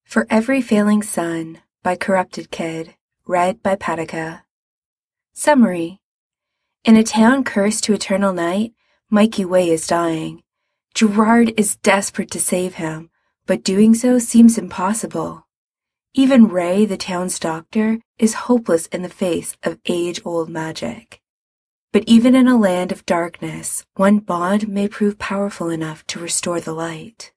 For Every Failing Sun by Corrupted Kid, read by Patika. Summary. In a town cursed to eternal night, Mikey Way is dying. Gerard is desperate to save him, but doing so seems impossible. Even Ray, the town's doctor, is hopeless in the face of age-old magic. But even in a land of darkness, one bond may prove powerful enough to restore the light.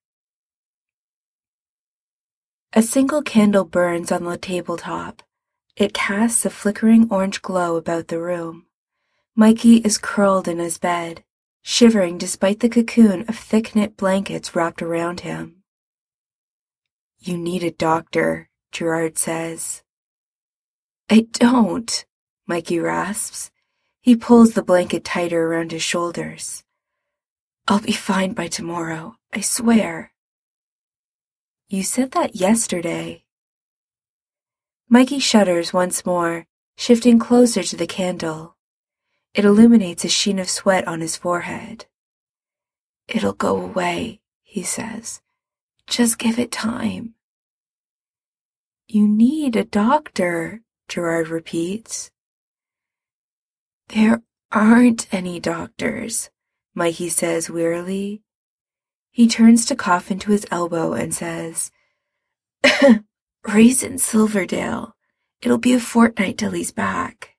A single candle burns on the tabletop. It casts a flickering orange glow about the room. Mikey is curled in his bed, shivering despite the cocoon of thick-knit blankets wrapped around him. "You need a doctor," Gerard says. "I don't," Mikey rasps. He pulls the blanket tighter around his shoulders. "I'll be fine by tomorrow, I swear." "You said that yesterday." Mikey shudders once more, shifting closer to the candle. It illuminates a sheen of sweat on his forehead. "It'll go away," he says. "Just give it time." "You need a doctor," Gerard repeats. "There aren't any doctors," Mikey says wearily. He turns to cough into his elbow and says, "Ray's in Silverdale. It'll be a fortnight till he's back."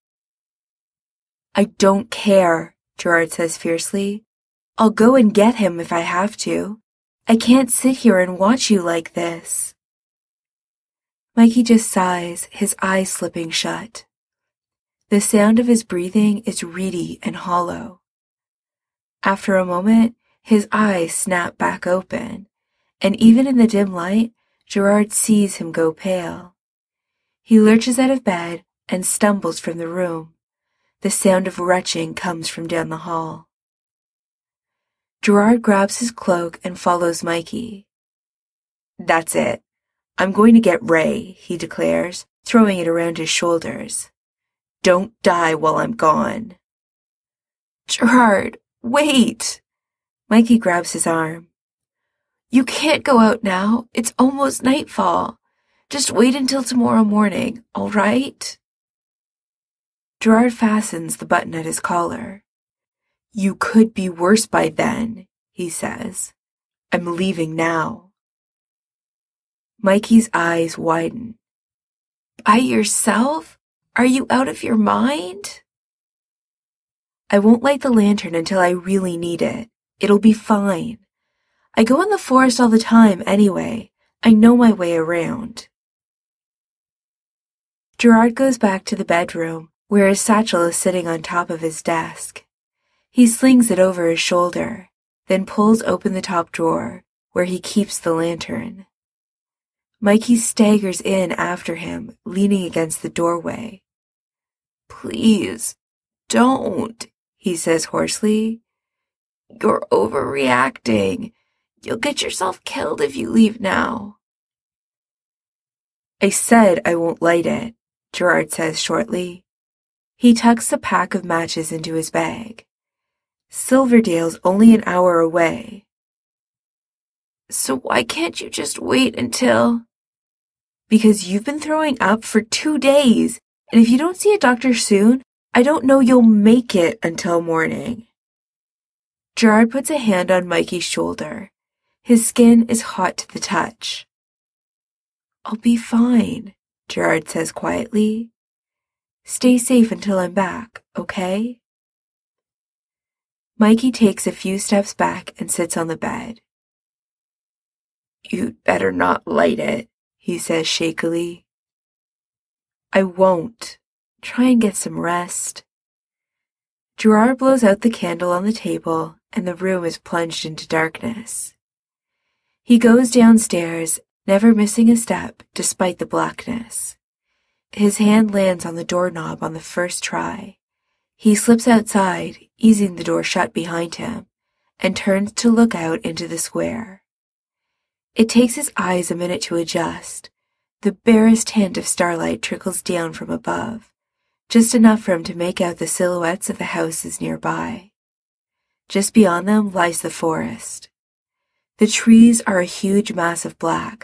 "I don't care," Gerard says fiercely. "I'll go and get him if I have to. I can't sit here and watch you like this." Mikey just sighs, his eyes slipping shut. The sound of his breathing is reedy and hollow. After a moment, his eyes snap back open, and even in the dim light, Gerard sees him go pale. He lurches out of bed and stumbles from the room. The sound of retching comes from down the hall. Gerard grabs his cloak and follows Mikey. "That's it. I'm going to get Ray," he declares, throwing it around his shoulders. "Don't die while I'm gone." "Gerard, wait!" Mikey grabs his arm. "You can't go out now. It's almost nightfall. Just wait until tomorrow morning, all right?" Gerard fastens the button at his collar. "You could be worse by then," he says. "I'm leaving now." Mikey's eyes widen. "By yourself? Are you out of your mind?" "I won't light the lantern until I really need it. It'll be fine. I go in the forest all the time anyway. I know my way around." Gerard goes back to the bedroom, where his satchel is sitting on top of his desk. He slings it over his shoulder, then pulls open the top drawer, where he keeps the lantern. Mikey staggers in after him, leaning against the doorway. "Please, don't," he says hoarsely. "You're overreacting. You'll get yourself killed if you leave now." "I said I won't light it," Gerard says shortly. He tucks a pack of matches into his bag. Silverdale's only an hour away. "So why can't you just wait until—" "Because you've been throwing up for 2 days, and if you don't see a doctor soon, I don't know you'll make it until morning." Gerard puts a hand on Mikey's shoulder. His skin is hot to the touch. "I'll be fine," Gerard says quietly. "Stay safe until I'm back, okay?" Mikey takes a few steps back and sits on the bed. "You'd better not light it," he says shakily. "I won't. Try and get some rest." Gerard blows out the candle on the table, and the room is plunged into darkness. He goes downstairs, never missing a step despite the blackness. His hand lands on the doorknob on the first try. He slips outside, easing the door shut behind him, and turns to look out into the square. It takes his eyes a minute to adjust. The barest hint of starlight trickles down from above, just enough for him to make out the silhouettes of the houses nearby. Just beyond them lies the forest. The trees are a huge mass of black,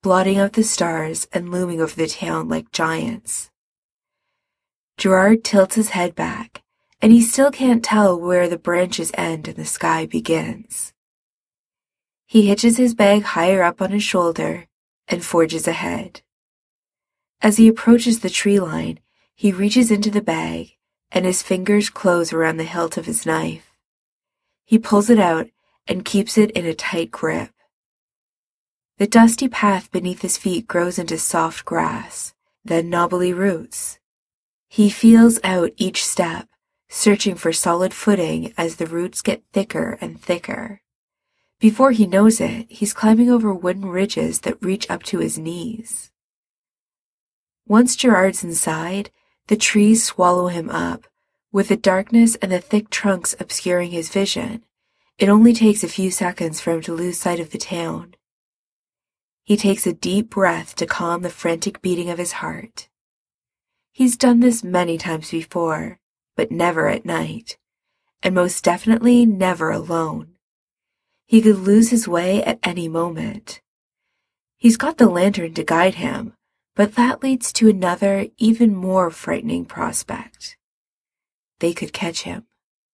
blotting out the stars and looming over the town like giants. Gerard tilts his head back, and he still can't tell where the branches end and the sky begins. He hitches his bag higher up on his shoulder and forges ahead. As he approaches the tree line, he reaches into the bag, and his fingers close around the hilt of his knife. He pulls it out and keeps it in a tight grip. The dusty path beneath his feet grows into soft grass, then knobbly roots. He feels out each step, searching for solid footing as the roots get thicker and thicker. Before he knows it, he's climbing over wooden ridges that reach up to his knees. Once Gerard's inside, the trees swallow him up. With the darkness and the thick trunks obscuring his vision, it only takes a few seconds for him to lose sight of the town. He takes a deep breath to calm the frantic beating of his heart. He's done this many times before, but never at night, and most definitely never alone. He could lose his way at any moment. He's got the lantern to guide him, but that leads to another, even more frightening prospect. They could catch him.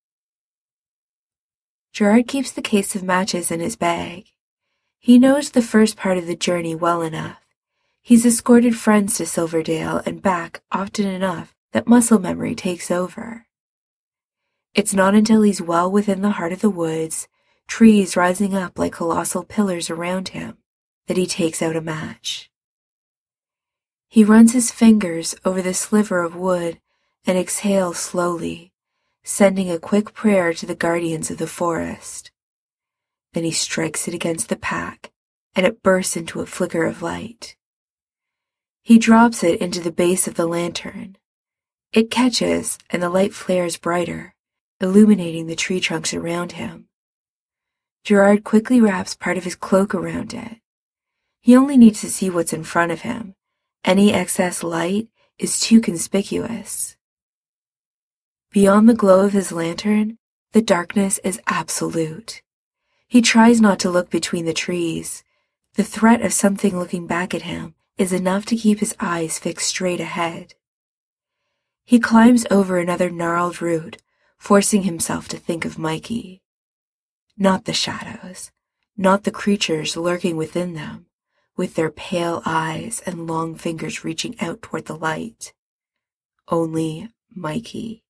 Gerard keeps the case of matches in his bag. He knows the first part of the journey well enough. He's escorted friends to Silverdale and back often enough that muscle memory takes over. It's not until he's well within the heart of the woods, trees rising up like colossal pillars around him, that he takes out a match. He runs his fingers over the sliver of wood and exhales slowly, sending a quick prayer to the guardians of the forest. Then he strikes it against the pack, and it bursts into a flicker of light. He drops it into the base of the lantern. It catches, and the light flares brighter, illuminating the tree trunks around him. Gerard quickly wraps part of his cloak around it. He only needs to see what's in front of him. Any excess light is too conspicuous. Beyond the glow of his lantern, the darkness is absolute. He tries not to look between the trees. The threat of something looking back at him is enough to keep his eyes fixed straight ahead. He climbs over another gnarled root, forcing himself to think of Mikey. Not the shadows, not the creatures lurking within them, with their pale eyes and long fingers reaching out toward the light. Only Mikey.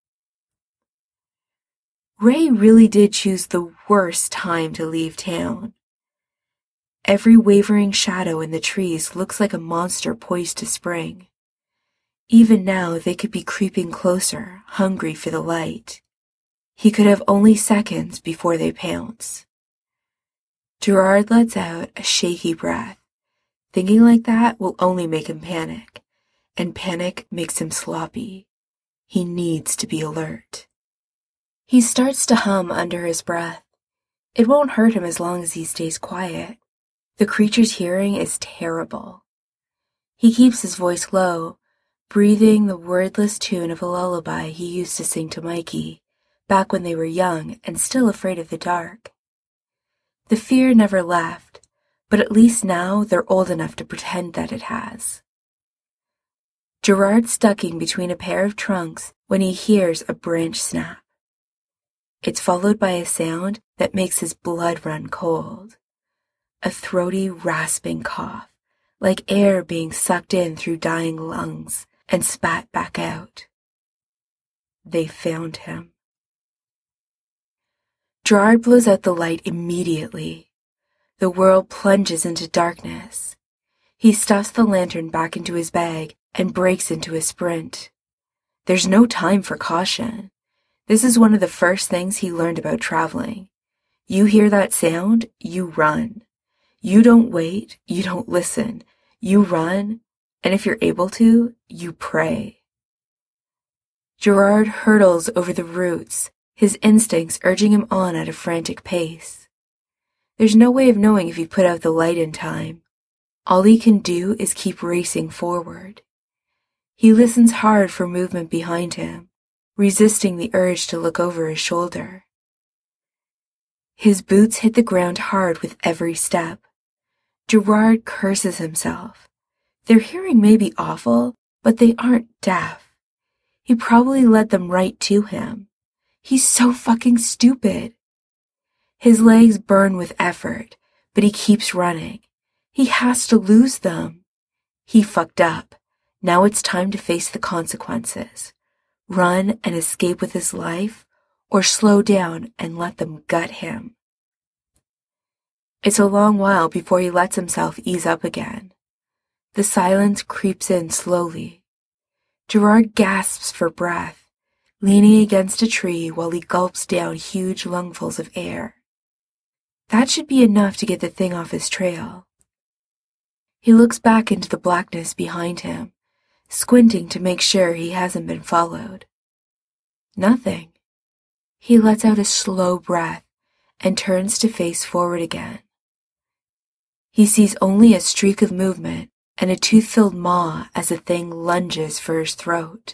Ray really did choose the worst time to leave town. Every wavering shadow in the trees looks like a monster poised to spring. Even now they could be creeping closer, hungry for the light. He could have only seconds before they pounce. Gerard lets out a shaky breath. Thinking like that will only make him panic, and panic makes him sloppy. He needs to be alert. He starts to hum under his breath. It won't hurt him as long as he stays quiet. The creature's hearing is terrible. He keeps his voice low, breathing the wordless tune of a lullaby he used to sing to Mikey, back when they were young and still afraid of the dark. The fear never left, but at least now they're old enough to pretend that it has. Gerard's ducking between a pair of trunks when he hears a branch snap. It's followed by a sound that makes his blood run cold. A throaty, rasping cough, like air being sucked in through dying lungs and spat back out. They found him. Gerard blows out the light immediately. The world plunges into darkness. He stuffs the lantern back into his bag and breaks into a sprint. There's no time for caution. This is one of the first things he learned about traveling. You hear that sound, you run. You don't wait, you don't listen. You run, and if you're able to, you pray. Gerard hurtles over the roots, his instincts urging him on at a frantic pace. There's no way of knowing if he put out the light in time. All he can do is keep racing forward. He listens hard for movement behind him, resisting the urge to look over his shoulder. His boots hit the ground hard with every step. Gerard curses himself. Their hearing may be awful, but they aren't deaf. He probably led them right to him. He's so fucking stupid. His legs burn with effort, but he keeps running. He has to lose them. He fucked up. Now it's time to face the consequences. Run and escape with his life, or slow down and let them gut him. It's a long while before he lets himself ease up again. The silence creeps in slowly. Gerard gasps for breath, leaning against a tree while he gulps down huge lungfuls of air. That should be enough to get the thing off his trail. He looks back into the blackness behind him, squinting to make sure he hasn't been followed. Nothing. He lets out a slow breath and turns to face forward again. He sees only a streak of movement and a tooth-filled maw as the thing lunges for his throat.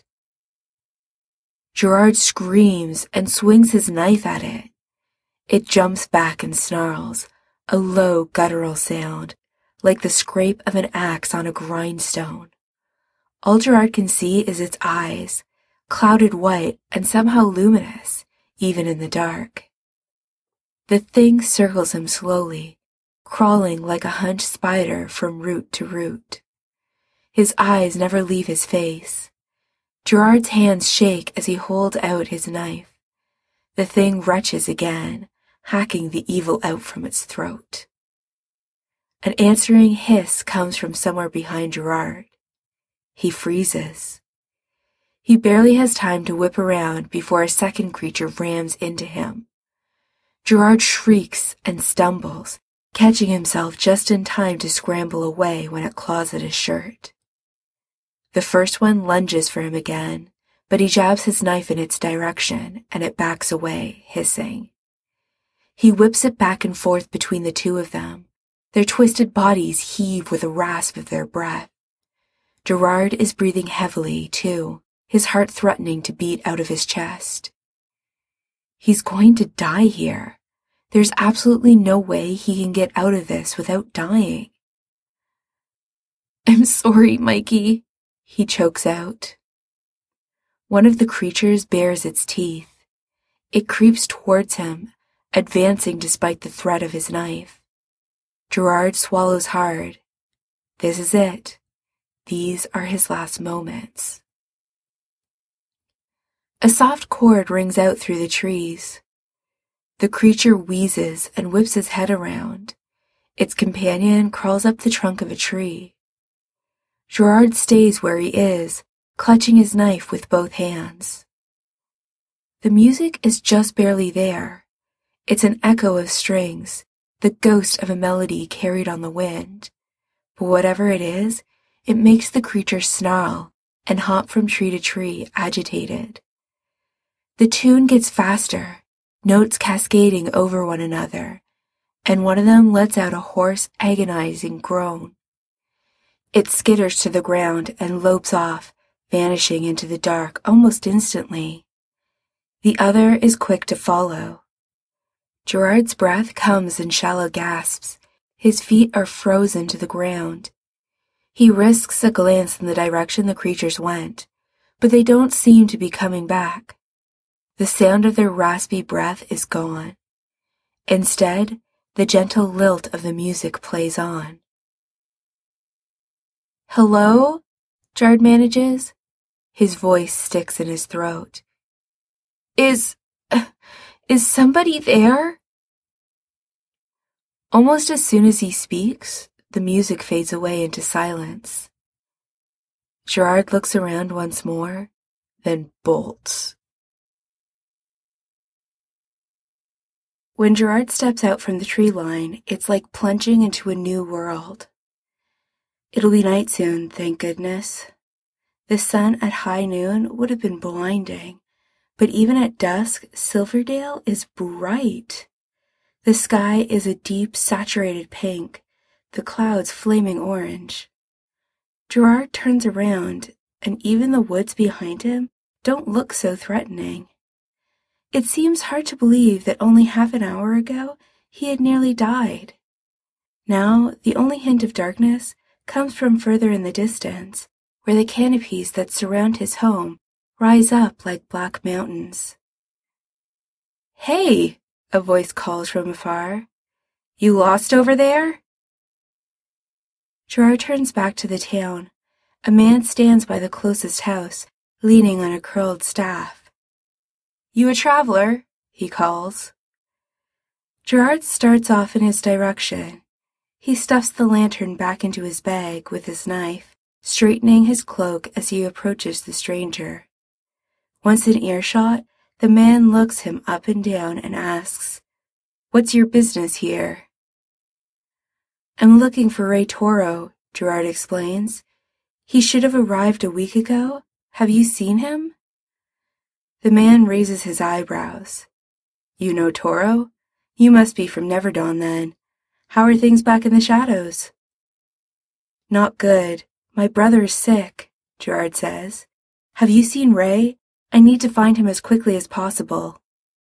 Gerard screams and swings his knife at it. It jumps back and snarls, a low guttural sound, like the scrape of an axe on a grindstone. All Gerard can see is its eyes, clouded white and somehow luminous, even in the dark. The thing circles him slowly, crawling like a hunched spider from root to root. His eyes never leave his face. Gerard's hands shake as he holds out his knife. The thing retches again, hacking the evil out from its throat. An answering hiss comes from somewhere behind Gerard. He freezes. He barely has time to whip around before a second creature rams into him. Gerard shrieks and stumbles, catching himself just in time to scramble away when it claws at his shirt. The first one lunges for him again, but he jabs his knife in its direction and it backs away, hissing. He whips it back and forth between the two of them. Their twisted bodies heave with a rasp of their breath. Gerard is breathing heavily, too, his heart threatening to beat out of his chest. He's going to die here. There's absolutely no way he can get out of this without dying. "I'm sorry, Mikey," he chokes out. One of the creatures bares its teeth. It creeps towards him, advancing despite the threat of his knife. Gerard swallows hard. This is it. These are his last moments. A soft chord rings out through the trees. The creature wheezes and whips his head around. Its companion crawls up the trunk of a tree. Gerard stays where he is, clutching his knife with both hands. The music is just barely there. It's an echo of strings, the ghost of a melody carried on the wind. But whatever it is, it makes the creature snarl and hop from tree to tree, agitated. The tune gets faster, notes cascading over one another, and one of them lets out a hoarse, agonizing groan. It skitters to the ground and lopes off, vanishing into the dark almost instantly. The other is quick to follow. Gerard's breath comes in shallow gasps. His feet are frozen to the ground. He risks a glance in the direction the creatures went, but they don't seem to be coming back. The sound of their raspy breath is gone. Instead, the gentle lilt of the music plays on. "Hello?" Gerard manages. His voice sticks in his throat. Is somebody there?" Almost as soon as he speaks, the music fades away into silence. Gerard looks around once more, then bolts. When Gerard steps out from the tree line, it's like plunging into a new world. It'll be night soon, thank goodness. The sun at high noon would have been blinding, but even at dusk, Silverdale is bright. The sky is a deep, saturated pink, the clouds flaming orange. Gerard turns around, and even the woods behind him don't look so threatening. It seems hard to believe that only half an hour ago he had nearly died. Now, the only hint of darkness comes from further in the distance, where the canopies that surround his home rise up like black mountains. "Hey!" a voice calls from afar. "You lost over there?" Gerard turns back to the town. A man stands by the closest house, leaning on a curled staff. "You a traveler?" he calls. Gerard starts off in his direction. He stuffs the lantern back into his bag with his knife, straightening his cloak as he approaches the stranger. Once in earshot, the man looks him up and down and asks, "What's your business here?" "I'm looking for Ray Toro," Gerard explains. "He should have arrived a week ago. Have you seen him?" The man raises his eyebrows. "You know Toro? You must be from Neverdawn then. How are things back in the shadows?" "Not good. My brother is sick," Gerard says. "Have you seen Ray? I need to find him as quickly as possible."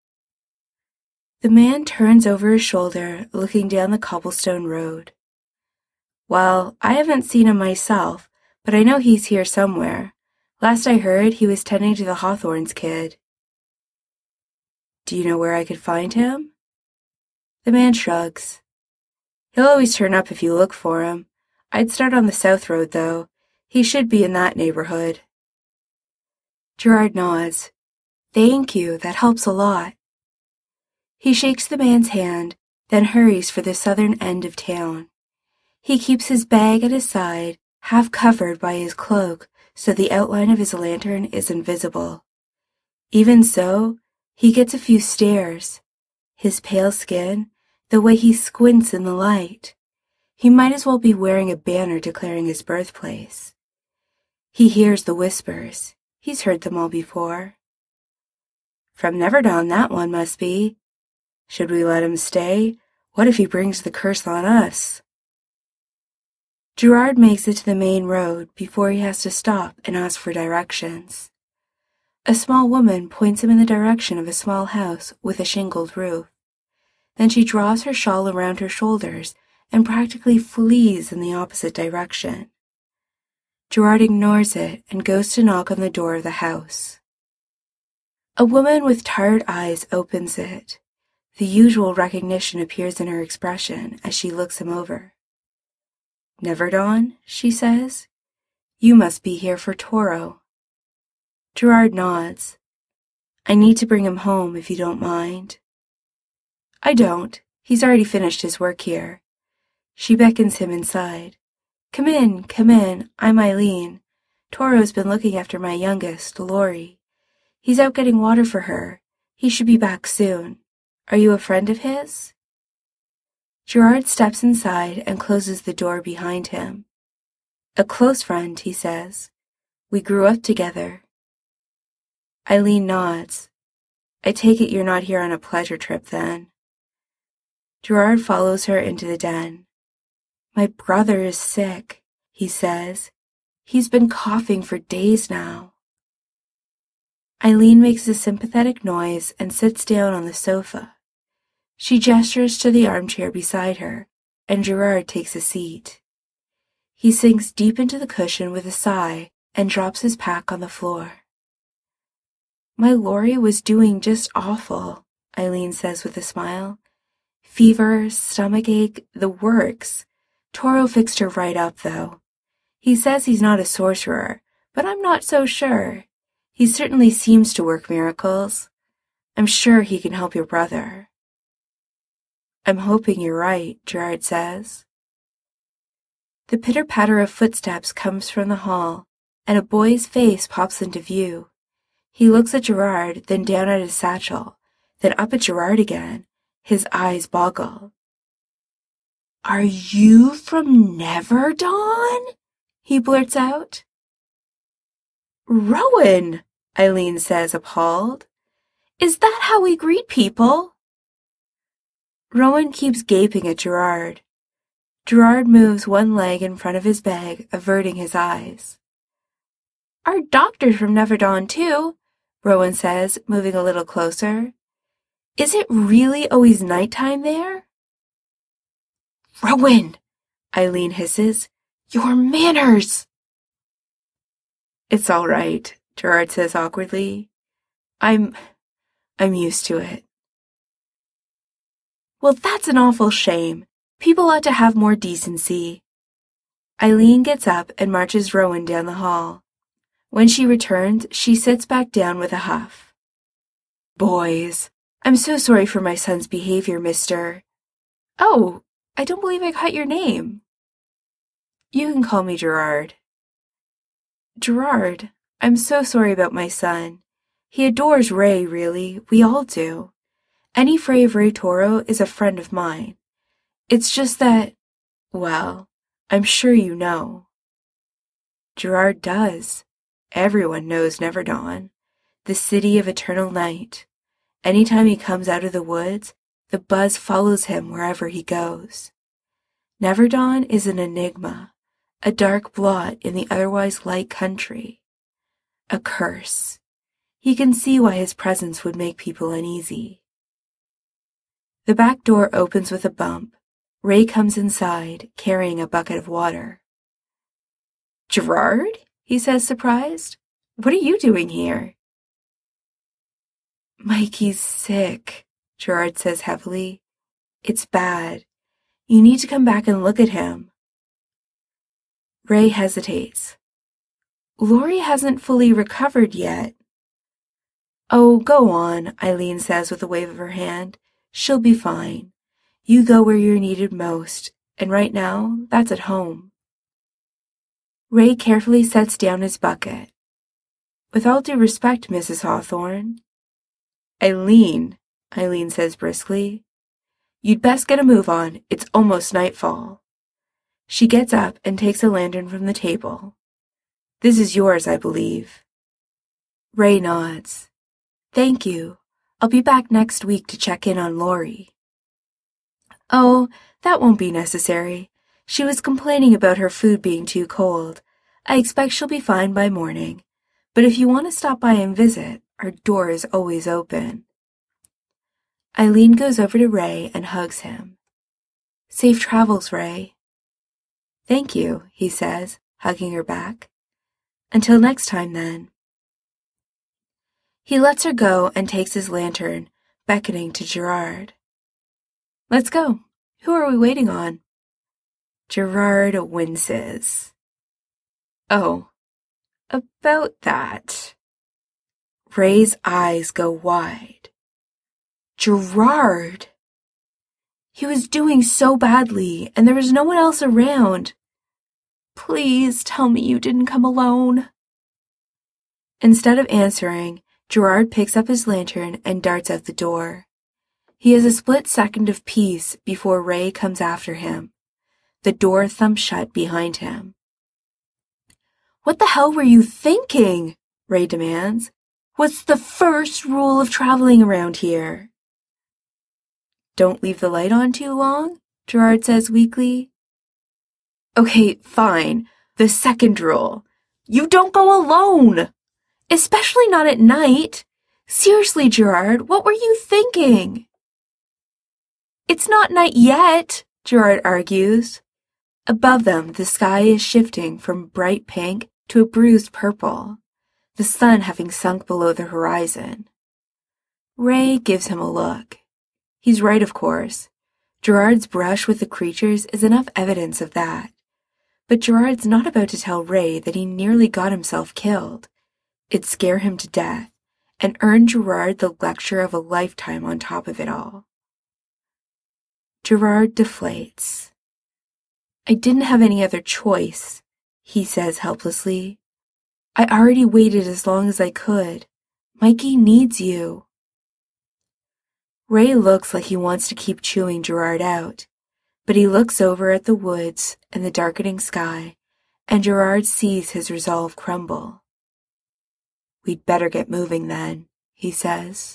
The man turns over his shoulder, looking down the cobblestone road. "Well, I haven't seen him myself, but I know he's here somewhere. Last I heard, he was tending to the Hawthorns kid." "Do you know where I could find him?" The man shrugs. "He'll always turn up if you look for him. I'd start on the south road, though. He should be in that neighborhood." Gerard nods. "Thank you, that helps a lot." He shakes the man's hand, then hurries for the southern end of town. He keeps his bag at his side, half covered by his cloak, so the outline of his lantern is invisible. Even so, he gets a few stares. His pale skin, the way he squints in the light. He might as well be wearing a banner declaring his birthplace. He hears the whispers. He's heard them all before. "From Neverdawn, that one must be. Should we let him stay? What if he brings the curse on us?" Gerard makes it to the main road before he has to stop and ask for directions. A small woman points him in the direction of a small house with a shingled roof. Then she draws her shawl around her shoulders and practically flees in the opposite direction. Gerard ignores it and goes to knock on the door of the house. A woman with tired eyes opens it. The usual recognition appears in her expression as she looks him over. "Neverdawn," she says. "You must be here for Toro." Gerard nods. "I need to bring him home, if you don't mind." "I don't. He's already finished his work here." She beckons him inside. Come in, come in. I'm Eileen. Toro's been looking after my youngest, Lori. He's out getting water for her. He should be back soon. Are you a friend of his?" Gerard steps inside and closes the door behind him. "A close friend," he says. "We grew up together." Eileen nods. "I take it you're not here on a pleasure trip, then." Gerard follows her into the den. "My brother is sick," he says. "He's been coughing for days now." Eileen makes a sympathetic noise and sits down on the sofa. She gestures to the armchair beside her, and Gerard takes a seat. He sinks deep into the cushion with a sigh and drops his pack on the floor. "My Lori was doing just awful," Eileen says with a smile. "Fever, stomachache, the works. Toro fixed her right up, though. He says he's not a sorcerer, but I'm not so sure. He certainly seems to work miracles. I'm sure he can help your brother." "I'm hoping you're right," Gerard says. The pitter-patter of footsteps comes from the hall, and a boy's face pops into view. He looks at Gerard, then down at his satchel, then up at Gerard again. His eyes boggle. "Are you from Neverdawn?" he blurts out. "Rowan!" Eileen says, appalled. "Is that how we greet people?" Rowan keeps gaping at Gerard. Gerard moves one leg in front of his bag, averting his eyes. "Our doctor's from Neverdawn, too," Rowan says, moving a little closer. "Is it really always nighttime there?" Rowan! Eileen hisses. Your manners! It's all right, Gerard says awkwardly. I'm used to it. Well, that's an awful shame. People ought to have more decency. Eileen gets up and marches Rowan down the hall. When she returns, she sits back down with a huff. Boys, I'm so sorry for my son's behavior, mister. Oh, I don't believe I caught your name. You can call me Gerard. Gerard, I'm so sorry about my son. He adores Ray, really. We all do. Any Fray of Ray Toro is a friend of mine. It's just that, well, I'm sure you know. Gerard does. Everyone knows Neverdawn, the city of eternal night. Anytime he comes out of the woods, the buzz follows him wherever he goes. Neverdawn is an enigma, a dark blot in the otherwise light country. A curse. He can see why his presence would make people uneasy. The back door opens with a bump. Ray comes inside, carrying a bucket of water. Gerard? He says, surprised. What are you doing here? Mikey's sick, Gerard says heavily. It's bad. You need to come back and look at him. Ray hesitates. Lori hasn't fully recovered yet. Oh, go on, Eileen says with a wave of her hand. She'll be fine. You go where you're needed most, and right now, that's at home. Ray carefully sets down his bucket. With all due respect, Mrs. Hawthorne. Eileen says briskly. You'd best get a move on. It's almost nightfall. She gets up and takes a lantern from the table. This is yours, I believe. Ray nods. Thank you. I'll be back next week to check in on Lori. Oh, that won't be necessary. She was complaining about her food being too cold. I expect she'll be fine by morning. But if you want to stop by and visit, our door is always open. Eileen goes over to Ray and hugs him. Safe travels, Ray. Thank you, he says, hugging her back. Until next time, then. He lets her go and takes his lantern, beckoning to Gerard. Let's go. Who are we waiting on? Gerard winces. Oh, about that. Ray's eyes go wide. Gerard! He was doing so badly, and there was no one else around. Please tell me you didn't come alone. Instead of answering, Gerard picks up his lantern and darts out the door. He has a split second of peace before Ray comes after him. The door thumps shut behind him. What the hell were you thinking? Ray demands. What's the first rule of traveling around here? Don't leave the light on too long, Gerard says weakly. Okay, fine. The second rule. You don't go alone! Especially not at night. Seriously, Gerard, what were you thinking? It's not night yet, Gerard argues. Above them, the sky is shifting from bright pink to a bruised purple, the sun having sunk below the horizon. Ray gives him a look. He's right, of course. Gerard's brush with the creatures is enough evidence of that. But Gerard's not about to tell Ray that he nearly got himself killed. It'd scare him to death, and earn Gerard the lecture of a lifetime on top of it all. Gerard deflates. I didn't have any other choice, he says helplessly. I already waited as long as I could. Mikey needs you. Ray looks like he wants to keep chewing Gerard out, but he looks over at the woods and the darkening sky, and Gerard sees his resolve crumble. We'd better get moving then, he says.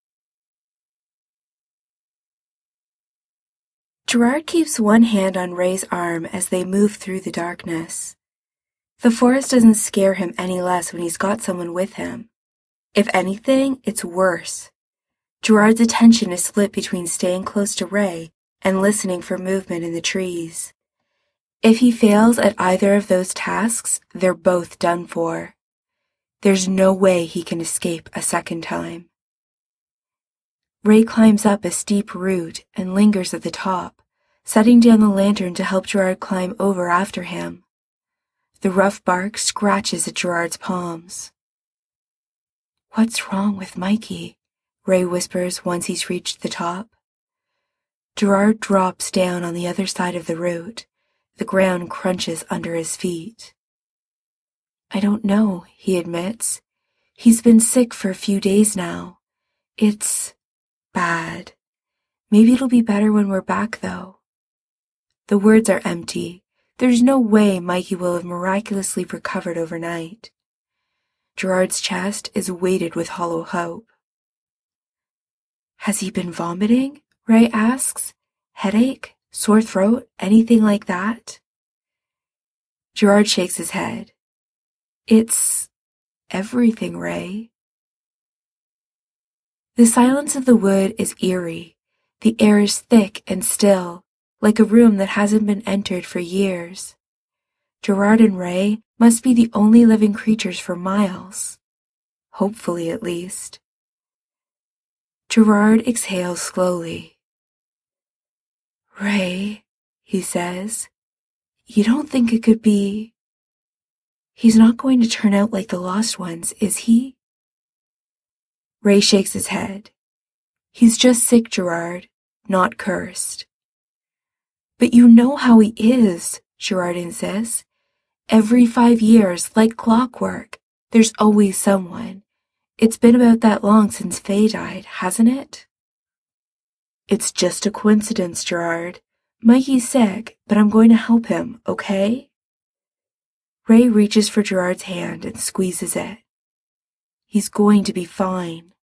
Gerard keeps one hand on Ray's arm as they move through the darkness. The forest doesn't scare him any less when he's got someone with him. If anything, it's worse. Gerard's attention is split between staying close to Ray and listening for movement in the trees. If he fails at either of those tasks, they're both done for. There's no way he can escape a second time. Ray climbs up a steep root and lingers at the top, setting down the lantern to help Gerard climb over after him. The rough bark scratches at Gerard's palms. "What's wrong with Mikey?" Ray whispers once he's reached the top. Gerard drops down on the other side of the root. The ground crunches under his feet. "I don't know," he admits. "He's been sick for a few days now. It's bad. Maybe it'll be better when we're back, though." The words are empty. There's no way Mikey will have miraculously recovered overnight. Gerard's chest is weighted with hollow hope. "Has he been vomiting?" Ray asks. "Headache? Sore throat? Anything like that?" Gerard shakes his head. "It's everything, Ray." The silence of the wood is eerie. The air is thick and still, like a room that hasn't been entered for years. Gerard and Ray must be the only living creatures for miles. Hopefully, at least. Gerard exhales slowly. "Ray," he says, "you don't think it could be... He's not going to turn out like the lost ones, is he?" Ray shakes his head. "He's just sick, Gerard, not cursed." "But you know how he is," Gerard insists. "Every 5 years, like clockwork, there's always someone. It's been about that long since Faye died, hasn't it?" "It's just a coincidence, Gerard. Mikey's sick, but I'm going to help him, okay?" Ray reaches for Gerard's hand and squeezes it. "He's going to be fine."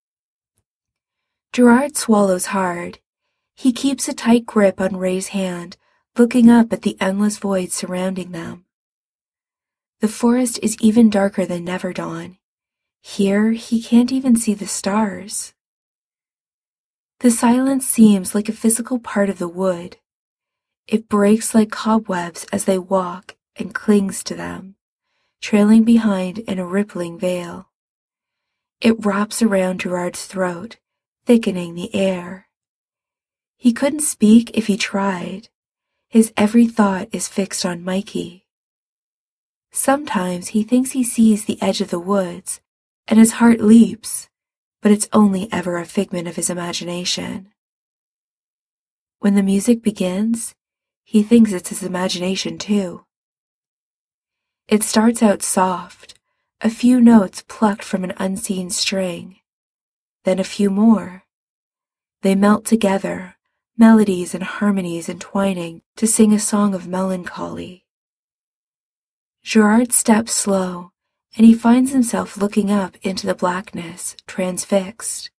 Gerard swallows hard. He keeps a tight grip on Ray's hand, looking up at the endless void surrounding them. The forest is even darker than Neverdawn. Here, he can't even see the stars. The silence seems like a physical part of the wood. It breaks like cobwebs as they walk and clings to them, trailing behind in a rippling veil. It wraps around Gerard's throat, thickening the air. He couldn't speak if he tried. His every thought is fixed on Mikey. Sometimes he thinks he sees the edge of the woods, and his heart leaps, but it's only ever a figment of his imagination. When the music begins, he thinks it's his imagination too. It starts out soft, a few notes plucked from an unseen string, then a few more. They melt together, melodies and harmonies entwining to sing a song of melancholy. Gerard steps slow, and he finds himself looking up into the blackness, transfixed.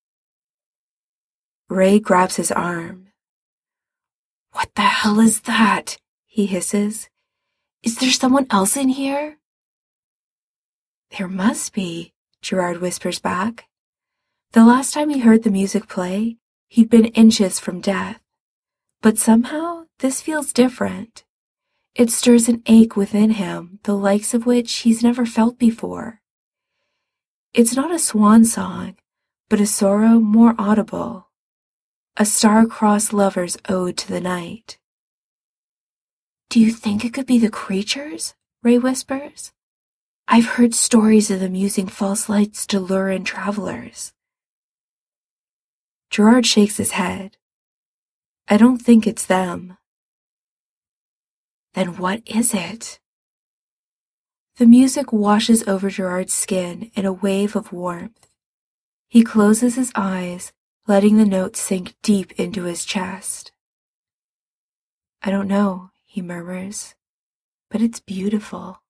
Ray grabs his arm. "What the hell is that?" he hisses. "Is there someone else in here?" "There must be," Gerard whispers back. The last time he heard the music play, he'd been inches from death. But somehow, this feels different. It stirs an ache within him, the likes of which he's never felt before. It's not a swan song, but a sorrow more audible. A star-crossed lover's ode to the night. "Do you think it could be the creatures?" Ray whispers. "I've heard stories of them using false lights to lure in travelers." Gerard shakes his head. "I don't think it's them." "Then what is it?" The music washes over Gerard's skin in a wave of warmth. He closes his eyes, letting the notes sink deep into his chest. "I don't know," he murmurs, "but it's beautiful."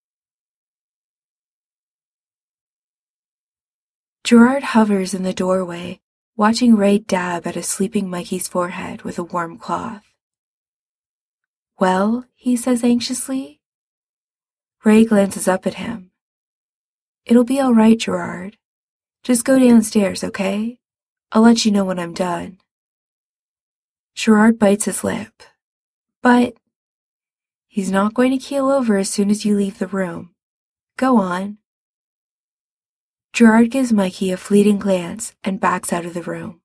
Gerard hovers in the doorway, watching Ray dab at a sleeping Mikey's forehead with a warm cloth. "Well?" he says anxiously. Ray glances up at him. "It'll be all right, Gerard. Just go downstairs, okay? I'll let you know when I'm done." Gerard bites his lip. But he's not going to keel over as soon as you leave the room. Go on. Gerard gives Mikey a fleeting glance and backs out of the room.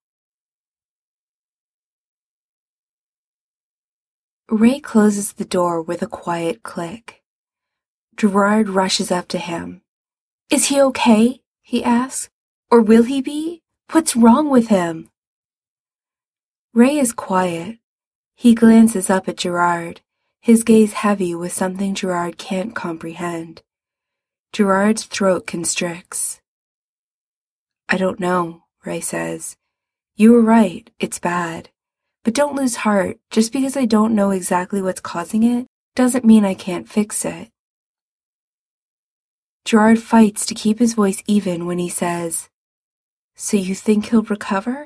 Ray closes the door with a quiet click. Gerard rushes up to him. Is he okay? He asks. Or will he be? What's wrong with him? Ray is quiet. He glances up at Gerard, his gaze heavy with something Gerard can't comprehend. Gerard's throat constricts. I don't know, Ray says. You were right, it's bad. But don't lose heart. Just because I don't know exactly what's causing it doesn't mean I can't fix it. Gerard fights to keep his voice even when he says, So you think he'll recover?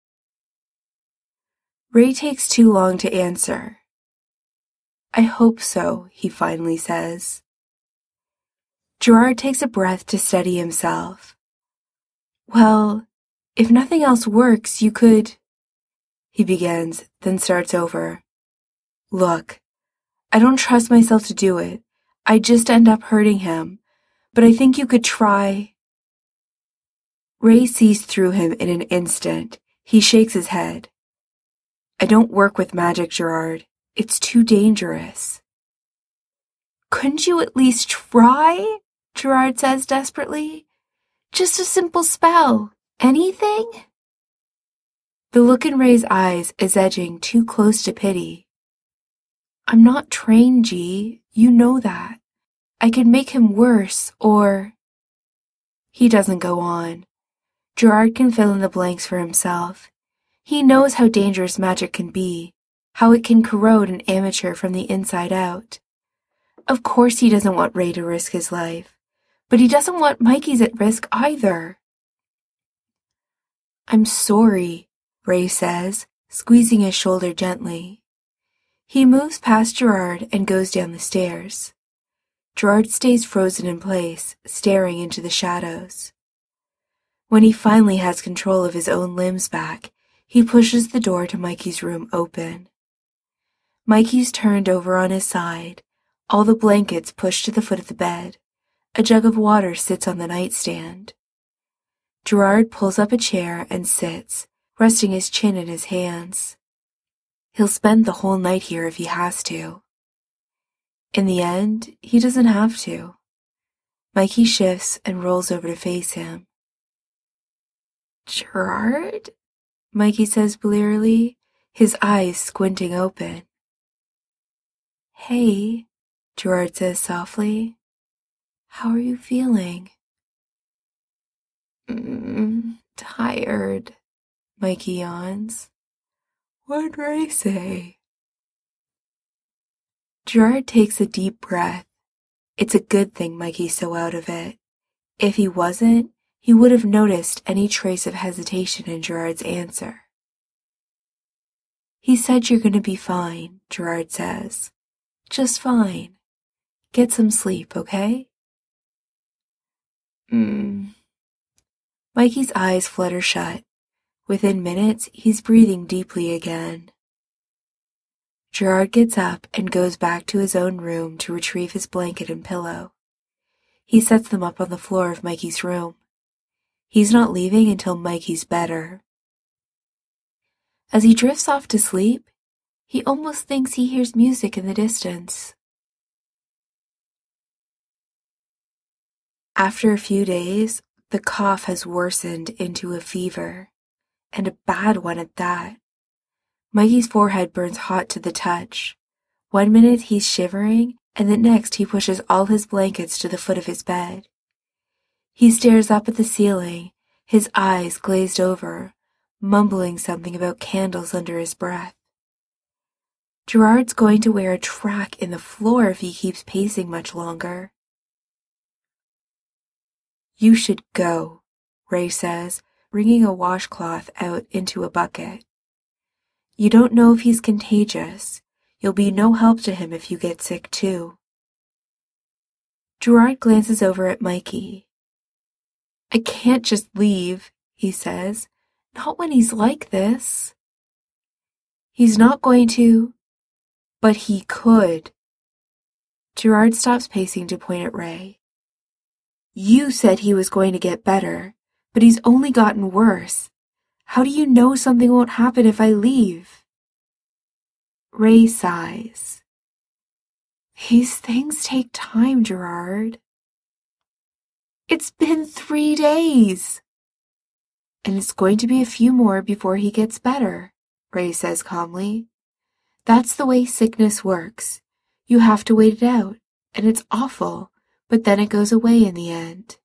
Ray takes too long to answer. I hope so, he finally says. Gerard takes a breath to steady himself. Well, if nothing else works, you could... He begins, then starts over. Look, I don't trust myself to do it. I just end up hurting him. But I think you could try... Ray sees through him in an instant. He shakes his head. I don't work with magic, Gerard. It's too dangerous. Couldn't you at least try? Gerard says desperately. Just a simple spell. Anything? The look in Ray's eyes is edging too close to pity. I'm not trained, G. You know that. I could make him worse, or... He doesn't go on. Gerard can fill in the blanks for himself. He knows how dangerous magic can be, how it can corrode an amateur from the inside out. Of course he doesn't want Ray to risk his life, but he doesn't want Mikey's at risk either. I'm sorry, Ray says, squeezing his shoulder gently. He moves past Gerard and goes down the stairs. Gerard stays frozen in place, staring into the shadows. When he finally has control of his own limbs back, he pushes the door to Mikey's room open. Mikey's turned over on his side, all the blankets pushed to the foot of the bed. A jug of water sits on the nightstand. Gerard pulls up a chair and sits, resting his chin in his hands. He'll spend the whole night here if he has to. In the end, he doesn't have to. Mikey shifts and rolls over to face him. Gerard? Mikey says blearily, his eyes squinting open. Hey, Gerard says softly. How are you feeling? Tired, Mikey yawns. What'd Ray say? Gerard takes a deep breath. It's a good thing Mikey's so out of it. If he wasn't, he would have noticed any trace of hesitation in Gerard's answer. He said you're going to be fine, Gerard says. Just fine. Get some sleep, okay? Mikey's eyes flutter shut. Within minutes, he's breathing deeply again. Gerard gets up and goes back to his own room to retrieve his blanket and pillow. He sets them up on the floor of Mikey's room. He's not leaving until Mikey's better. As he drifts off to sleep, he almost thinks he hears music in the distance. After a few days, the cough has worsened into a fever, and a bad one at that. Mikey's forehead burns hot to the touch. 1 minute he's shivering, and the next he pushes all his blankets to the foot of his bed. He stares up at the ceiling, his eyes glazed over, mumbling something about candles under his breath. Gerard's going to wear a track in the floor if he keeps pacing much longer. You should go, Ray says, wringing a washcloth out into a bucket. You don't know if he's contagious. You'll be no help to him if you get sick too. Gerard glances over at Mikey. I can't just leave, he says. Not when he's like this. He's not going to, but he could. Gerard stops pacing to point at Ray. You said he was going to get better, but he's only gotten worse. How do you know something won't happen if I leave? Ray sighs. These things take time, Gerard. It's been 3 days. And it's going to be a few more before he gets better, Ray says calmly. That's the way sickness works. You have to wait it out, and it's awful, but then it goes away in the end.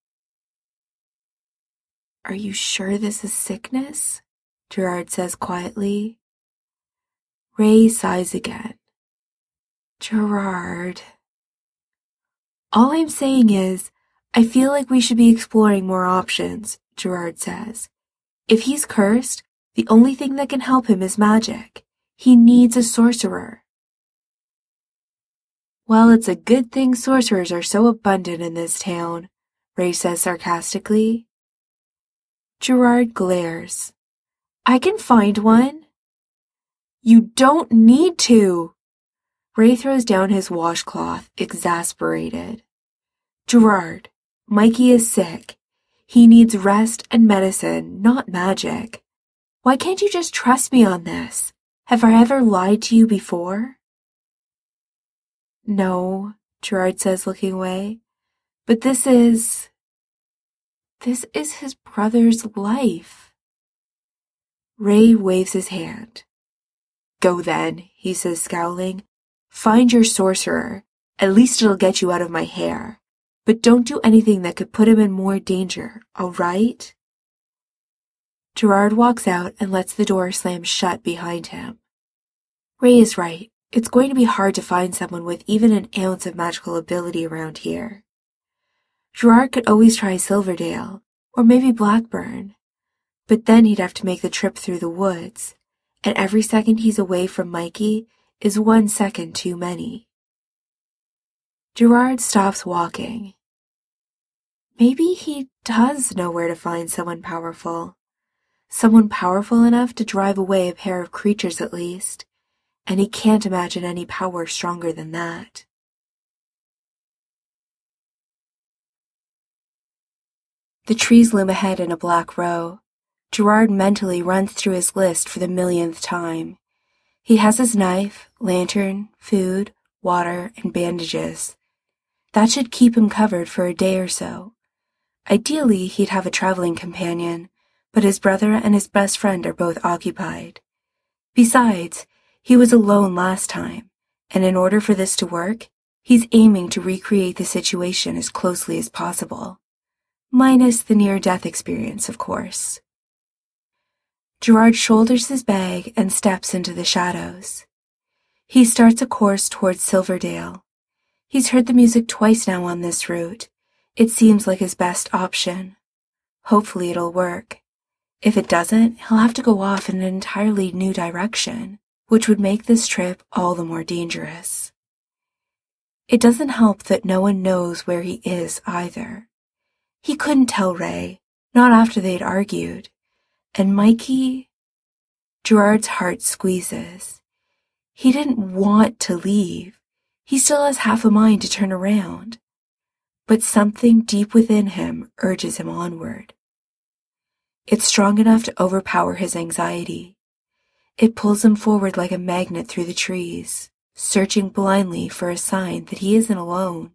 Are you sure this is sickness? Gerard says quietly. Ray sighs again. Gerard. All I'm saying is, I feel like we should be exploring more options, Gerard says. If he's cursed, the only thing that can help him is magic. He needs a sorcerer. Well, it's a good thing sorcerers are so abundant in this town, Ray says sarcastically. Gerard glares. I can find one. You don't need to. Ray throws down his washcloth, exasperated. Gerard, Mikey is sick. He needs rest and medicine, not magic. Why can't you just trust me on this? Have I ever lied to you before? No, Gerard says, looking away. But this is his brother's life. Ray waves his hand. Go then, he says, scowling. Find your sorcerer. At least it'll get you out of my hair. But don't do anything that could put him in more danger, all right? Gerard walks out and lets the door slam shut behind him. Ray is right. It's going to be hard to find someone with even an ounce of magical ability around here. Gerard could always try Silverdale, or maybe Blackburn. But then he'd have to make the trip through the woods, and every second he's away from Mikey is 1 second too many. Gerard stops walking. Maybe he does know where to find someone powerful enough to drive away a pair of creatures at least, and he can't imagine any power stronger than that. The trees loom ahead in a black row. Gerard mentally runs through his list for the millionth time. He has his knife, lantern, food, water, and bandages. That should keep him covered for a day or so. Ideally, he'd have a traveling companion, but his brother and his best friend are both occupied. Besides, he was alone last time, and in order for this to work, he's aiming to recreate the situation as closely as possible. Minus the near-death experience, of course. Gerard shoulders his bag and steps into the shadows. He starts a course towards Silverdale. He's heard the music twice now on this route. It seems like his best option. Hopefully it'll work. If it doesn't, he'll have to go off in an entirely new direction, which would make this trip all the more dangerous. It doesn't help that no one knows where he is either. He couldn't tell Ray, not after they'd argued. And Mikey... Gerard's heart squeezes. He didn't want to leave. He still has half a mind to turn around. But something deep within him urges him onward. It's strong enough to overpower his anxiety. It pulls him forward like a magnet through the trees, searching blindly for a sign that he isn't alone.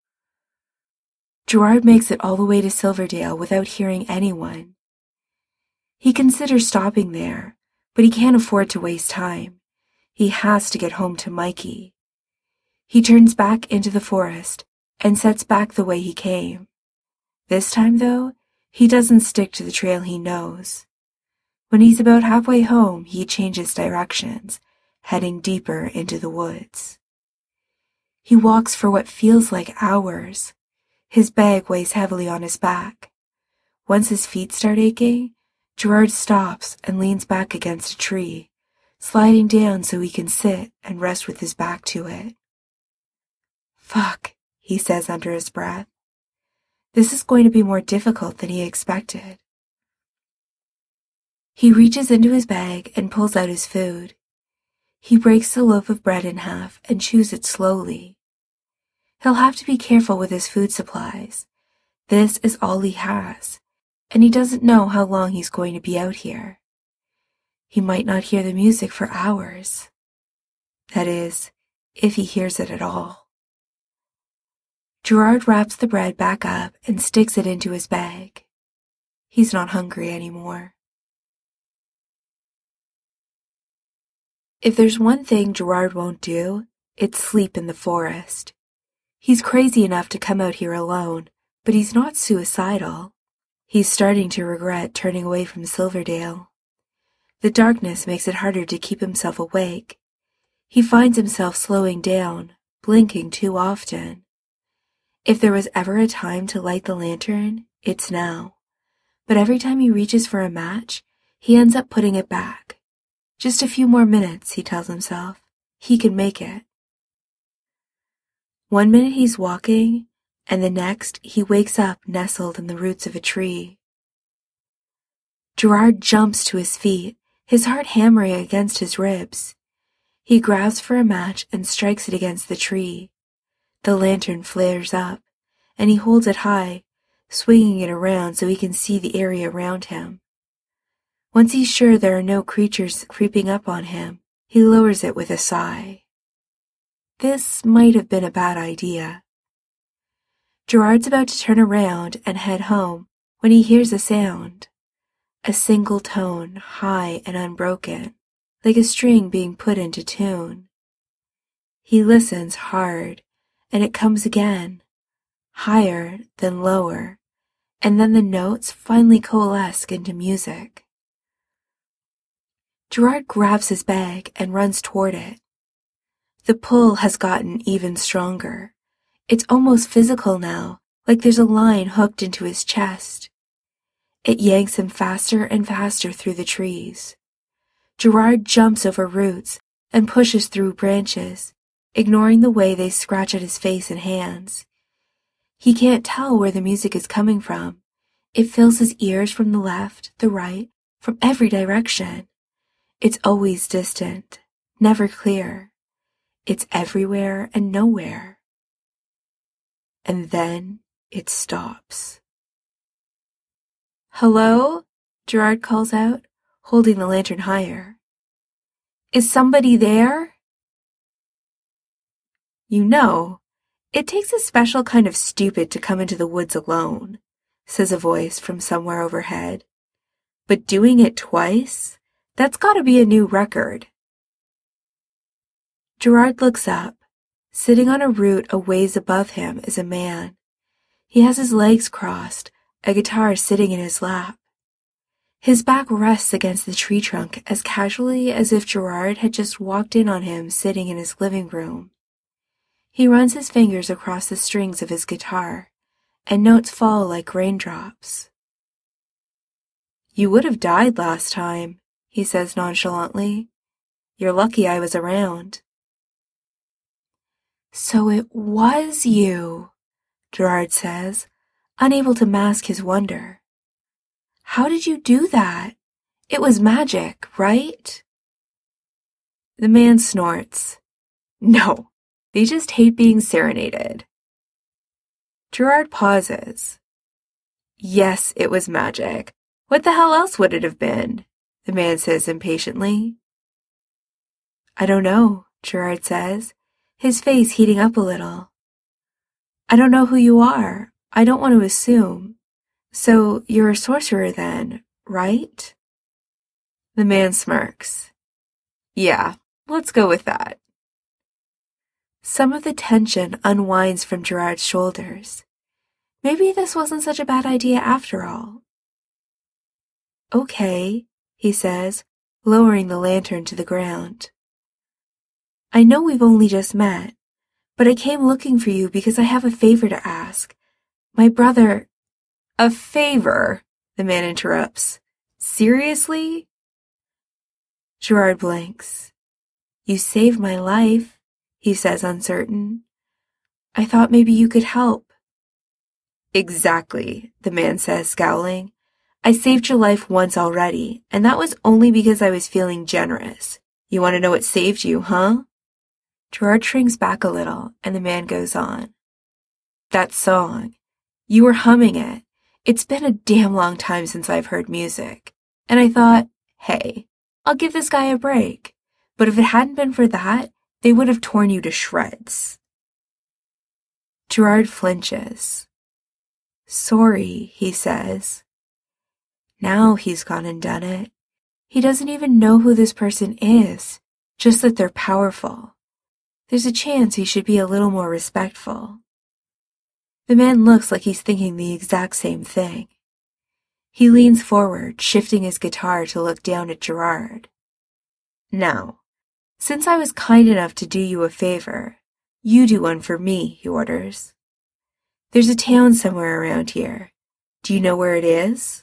Gerard makes it all the way to Silverdale without hearing anyone. He considers stopping there, but he can't afford to waste time. He has to get home to Mikey. He turns back into the forest and sets back the way he came. This time, though, he doesn't stick to the trail he knows. When he's about halfway home, he changes directions, heading deeper into the woods. He walks for what feels like hours. His bag weighs heavily on his back. Once his feet start aching, Gerard stops and leans back against a tree, sliding down so he can sit and rest with his back to it. Fuck, he says under his breath. This is going to be more difficult than he expected. He reaches into his bag and pulls out his food. He breaks the loaf of bread in half and chews it slowly. He'll have to be careful with his food supplies. This is all he has, and he doesn't know how long he's going to be out here. He might not hear the music for hours. That is, if he hears it at all. Gerard wraps the bread back up and sticks it into his bag. He's not hungry anymore. If there's one thing Gerard won't do, it's sleep in the forest. He's crazy enough to come out here alone, but he's not suicidal. He's starting to regret turning away from Silverdale. The darkness makes it harder to keep himself awake. He finds himself slowing down, blinking too often. If there was ever a time to light the lantern, it's now. But every time he reaches for a match, he ends up putting it back. Just a few more minutes, he tells himself. He can make it. 1 minute he's walking, and the next he wakes up nestled in the roots of a tree. Gerard jumps to his feet, his heart hammering against his ribs. He grabs for a match and strikes it against the tree. The lantern flares up, and he holds it high, swinging it around so he can see the area around him. Once he's sure there are no creatures creeping up on him, he lowers it with a sigh. This might have been a bad idea. Gerard's about to turn around and head home when he hears a sound. A single tone, high and unbroken, like a string being put into tune. He listens hard, and it comes again, higher then lower, and then the notes finally coalesce into music. Gerard grabs his bag and runs toward it. The pull has gotten even stronger. It's almost physical now, like there's a line hooked into his chest. It yanks him faster and faster through the trees. Gerard jumps over roots and pushes through branches, ignoring the way they scratch at his face and hands. He can't tell where the music is coming from. It fills his ears from the left, the right, from every direction. It's always distant, never clear. It's everywhere and nowhere. And then it stops. "Hello?" Gerard calls out, holding the lantern higher. "Is somebody there?" "You know, it takes a special kind of stupid to come into the woods alone," says a voice from somewhere overhead. "But doing it twice? That's gotta be a new record." Gerard looks up. Sitting on a root a ways above him is a man. He has his legs crossed, a guitar sitting in his lap. His back rests against the tree trunk as casually as if Gerard had just walked in on him sitting in his living room. He runs his fingers across the strings of his guitar, and notes fall like raindrops. "You would have died last time," he says nonchalantly. "You're lucky I was around." "So it was you," Gerard says, unable to mask his wonder. "How did you do that? It was magic, right?" The man snorts. "No, they just hate being serenaded." Gerard pauses. "Yes, it was magic. What the hell else would it have been?" the man says impatiently. "I don't know," Gerard says, his face heating up a little. "I don't know who you are. I don't want to assume. So you're a sorcerer then, right?" The man smirks. "Yeah, let's go with that." Some of the tension unwinds from Gerard's shoulders. Maybe this wasn't such a bad idea after all. "Okay," he says, lowering the lantern to the ground. "I know we've only just met, but I came looking for you because I have a favor to ask. My brother—" "A favor?" the man interrupts. "Seriously?" Gerard blinks. "You saved my life," he says, uncertain. "I thought maybe you could help." "Exactly," the man says, scowling. "I saved your life once already, and that was only because I was feeling generous. You want to know what saved you, huh? Gerard shrinks back a little, and the man goes on. That song. You were humming it. It's been a damn long time since I've heard music. And I thought, hey, I'll give this guy a break. But if it hadn't been for that, they would have torn you to shreds. Gerard flinches. Sorry, he says. Now he's gone and done it. He doesn't even know who this person is, just that they're powerful. There's a chance he should be a little more respectful. The man looks like he's thinking the exact same thing. He leans forward, shifting his guitar to look down at Gerard. Now, since I was kind enough to do you a favor, you do one for me, he orders. There's a town somewhere around here. Do you know where it is?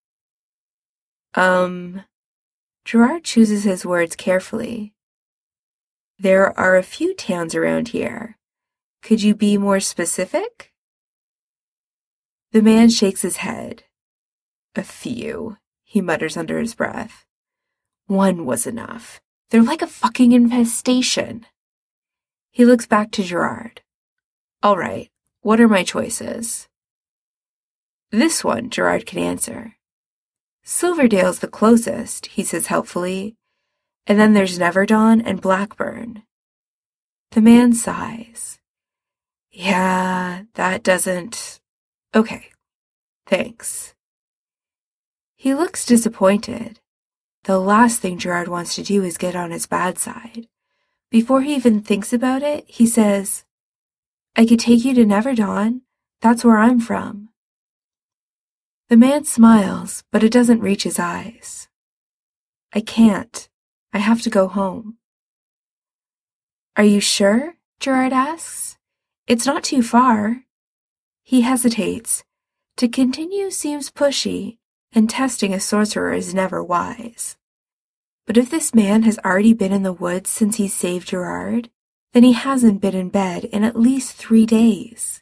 Gerard chooses his words carefully. There are a few towns around here. Could you be more specific? The man shakes his head. A few, he mutters under his breath. One was enough. They're like a fucking infestation. He looks back to Gerard. All right, what are my choices? This one, Gerard can answer. Silverdale's the closest, he says helpfully. And then there's Neverdawn and Blackburn. The man sighs. Yeah, that doesn't... Okay, thanks. He looks disappointed. The last thing Gerard wants to do is get on his bad side. Before he even thinks about it, he says, I could take you to Neverdawn. That's where I'm from. The man smiles, but it doesn't reach his eyes. I can't. I have to go home. Are you sure? Gerard asks. It's not too far. He hesitates. To continue seems pushy, and testing a sorcerer is never wise. But if this man has already been in the woods since he saved Gerard, then he hasn't been in bed in at least 3 days.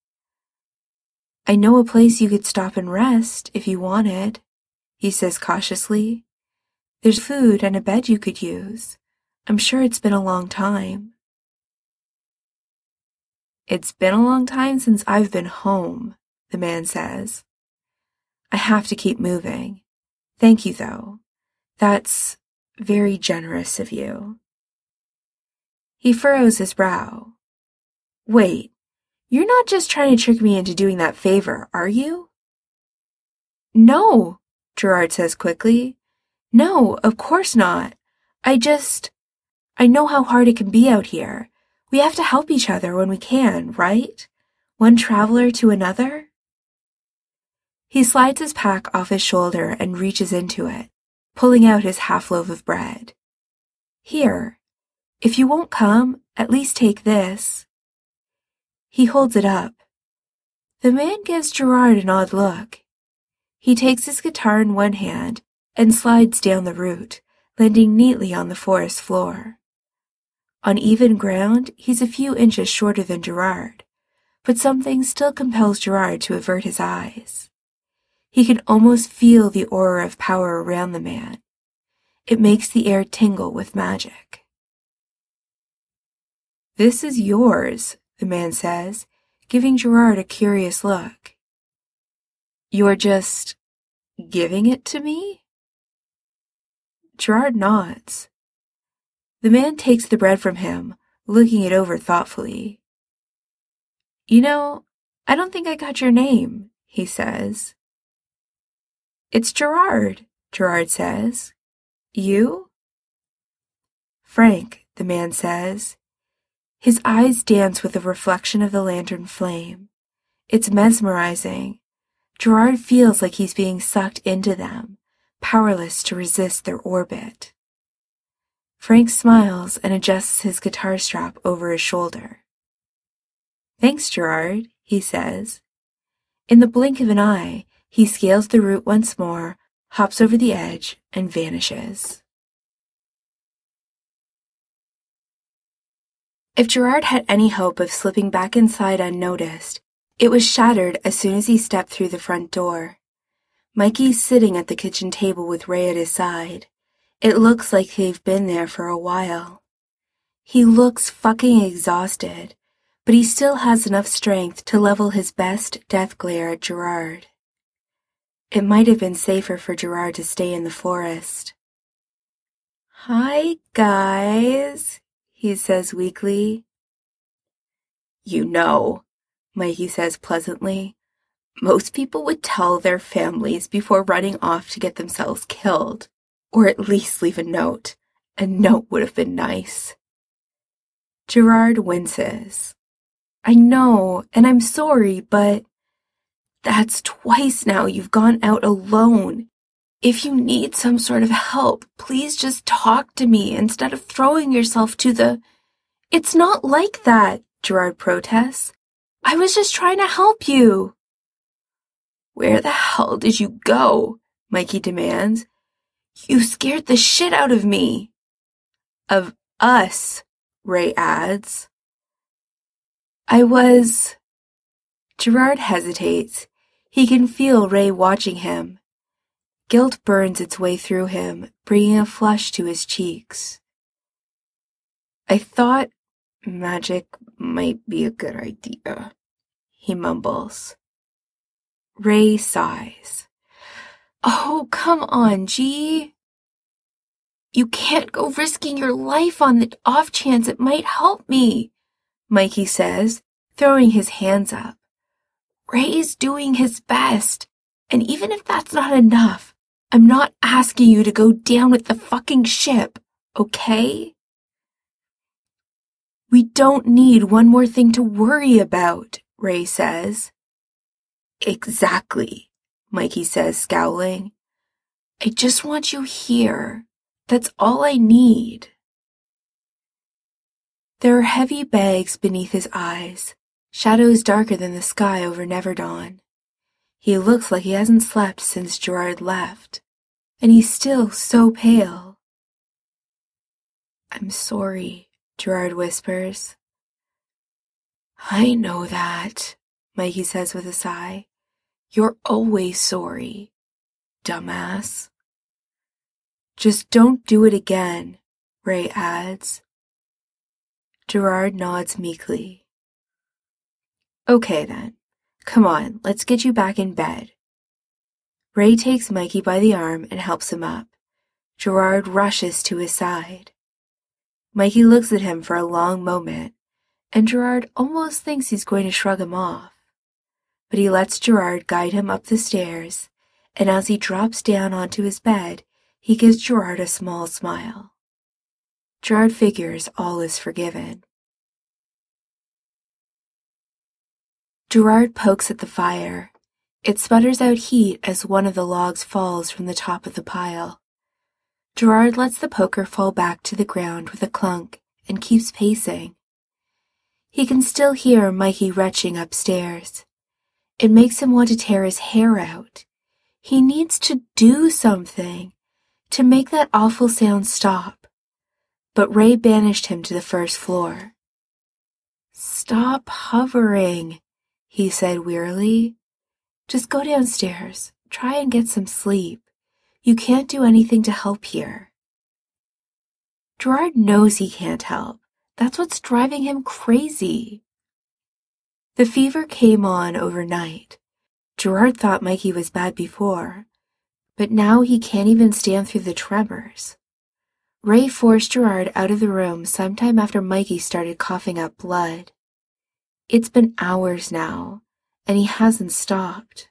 I know a place you could stop and rest if you wanted, he says cautiously. There's food and a bed you could use. I'm sure it's been a long time. It's been a long time since I've been home, the man says. I have to keep moving. Thank you, though. That's very generous of you. He furrows his brow. Wait, you're not just trying to trick me into doing that favor, are you? No, Gerard says quickly. No, of course not. I know how hard it can be out here. We have to help each other when we can, right? One traveler to another? He slides his pack off his shoulder and reaches into it, pulling out his half loaf of bread. Here, if you won't come, at least take this. He holds it up. The man gives Gerard an odd look. He takes his guitar in one hand and slides down the route, landing neatly on the forest floor. On even ground, he's a few inches shorter than Gerard, but something still compels Gerard to avert his eyes. He can almost feel the aura of power around the man. It makes the air tingle with magic. This is yours, the man says, giving Gerard a curious look. You're just giving it to me? Gerard nods. The man takes the bread from him, looking it over thoughtfully. You know, I don't think I got your name, he says. It's Gerard, Gerard says. You? Frank, the man says. His eyes dance with the reflection of the lantern flame. It's mesmerizing. Gerard feels like he's being sucked into them, powerless to resist their orbit. Frank smiles and adjusts his guitar strap over his shoulder. Thanks, Gerard, he says. In the blink of an eye, he scales the route once more, hops over the edge, and vanishes. If Gerard had any hope of slipping back inside unnoticed, it was shattered as soon as he stepped through the front door. Mikey's sitting at the kitchen table with Ray at his side. It looks like they've been there for a while. He looks fucking exhausted, but he still has enough strength to level his best death glare at Gerard. It might have been safer for Gerard to stay in the forest. "Hi, guys," he says weakly. "You know," Mikey says pleasantly, "most people would tell their families before running off to get themselves killed, or at least leave a note. A note would have been nice." Gerard winces. "I know, and I'm sorry, but that's twice now you've gone out alone. If you need some sort of help, please just talk to me instead of throwing yourself to the—" "It's not like that," Gerard protests. "I was just trying to help you." "Where the hell did you go?" Mikey demands. "You scared the shit out of me." "Of us," Ray adds. "I was—" Gerard hesitates. He can feel Ray watching him. Guilt burns its way through him, bringing a flush to his cheeks. "I thought magic might be a good idea," he mumbles. Ray sighs. "Oh, come on, G. You can't go risking your life on the off chance it might help me," Mikey says, throwing his hands up. "Ray's doing his best, and even if that's not enough, I'm not asking you to go down with the fucking ship, okay? We don't need one more thing to worry about," Ray says. "Exactly," Mikey says, scowling. "I just want you here. That's all I need." There are heavy bags beneath his eyes, shadows darker than the sky over Neverdon. He looks like he hasn't slept since Gerard left, and he's still so pale. "I'm sorry," Gerard whispers. "I know that," Mikey says with a sigh. "You're always sorry, dumbass." "Just don't do it again," Ray adds. Gerard nods meekly. "Okay then. Come on, let's get you back in bed." Ray takes Mikey by the arm and helps him up. Gerard rushes to his side. Mikey looks at him for a long moment, and Gerard almost thinks he's going to shrug him off. But he lets Gerard guide him up the stairs, and as he drops down onto his bed, he gives Gerard a small smile. Gerard figures all is forgiven. Gerard pokes at the fire. It sputters out heat as one of the logs falls from the top of the pile. Gerard lets the poker fall back to the ground with a clunk and keeps pacing. He can still hear Mikey retching upstairs. It makes him want to tear his hair out. He needs to do something to make that awful sound stop. But Ray banished him to the first floor. "Stop hovering," he said wearily. "Just go downstairs. Try and get some sleep. You can't do anything to help here." Gerard knows he can't help. That's what's driving him crazy. The fever came on overnight. Gerard thought Mikey was bad before, but now he can't even stand through the tremors. Ray forced Gerard out of the room sometime after Mikey started coughing up blood. It's been hours now, and he hasn't stopped.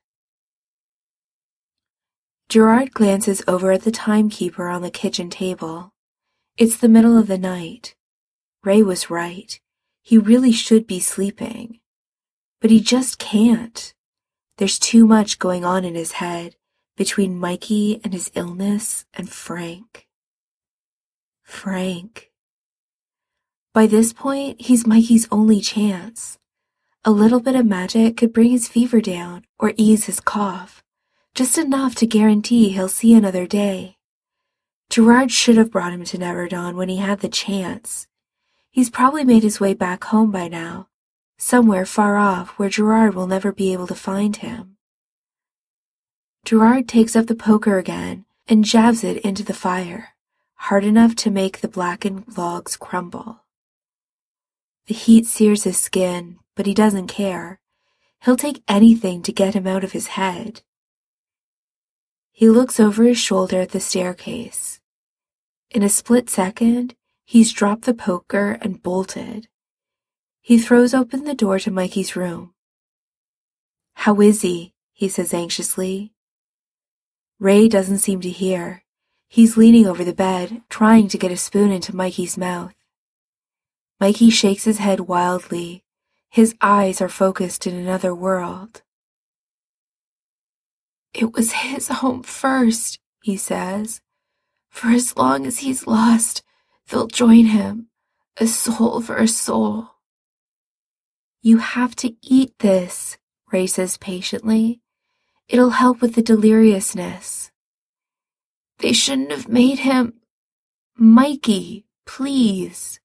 Gerard glances over at the timekeeper on the kitchen table. It's the middle of the night. Ray was right. He really should be sleeping. But he just can't. There's too much going on in his head between Mikey and his illness and Frank. Frank. By this point, he's Mikey's only chance. A little bit of magic could bring his fever down or ease his cough, just enough to guarantee he'll see another day. Gerard should have brought him to Neverdon when he had the chance. He's probably made his way back home by now, somewhere far off where Gerard will never be able to find him. Gerard takes up the poker again and jabs it into the fire, hard enough to make the blackened logs crumble. The heat sears his skin, but he doesn't care. He'll take anything to get him out of his head. He looks over his shoulder at the staircase. In a split second, he's dropped the poker and bolted. He throws open the door to Mikey's room. "How is he?" he says anxiously. Ray doesn't seem to hear. He's leaning over the bed, trying to get a spoon into Mikey's mouth. Mikey shakes his head wildly. His eyes are focused in another world. "It was his home first," he says. "For as long as he's lost, they'll join him, a soul for a soul." "You have to eat this," Ray says patiently. "It'll help with the deliriousness." "They shouldn't have made him—" "Mikey, please."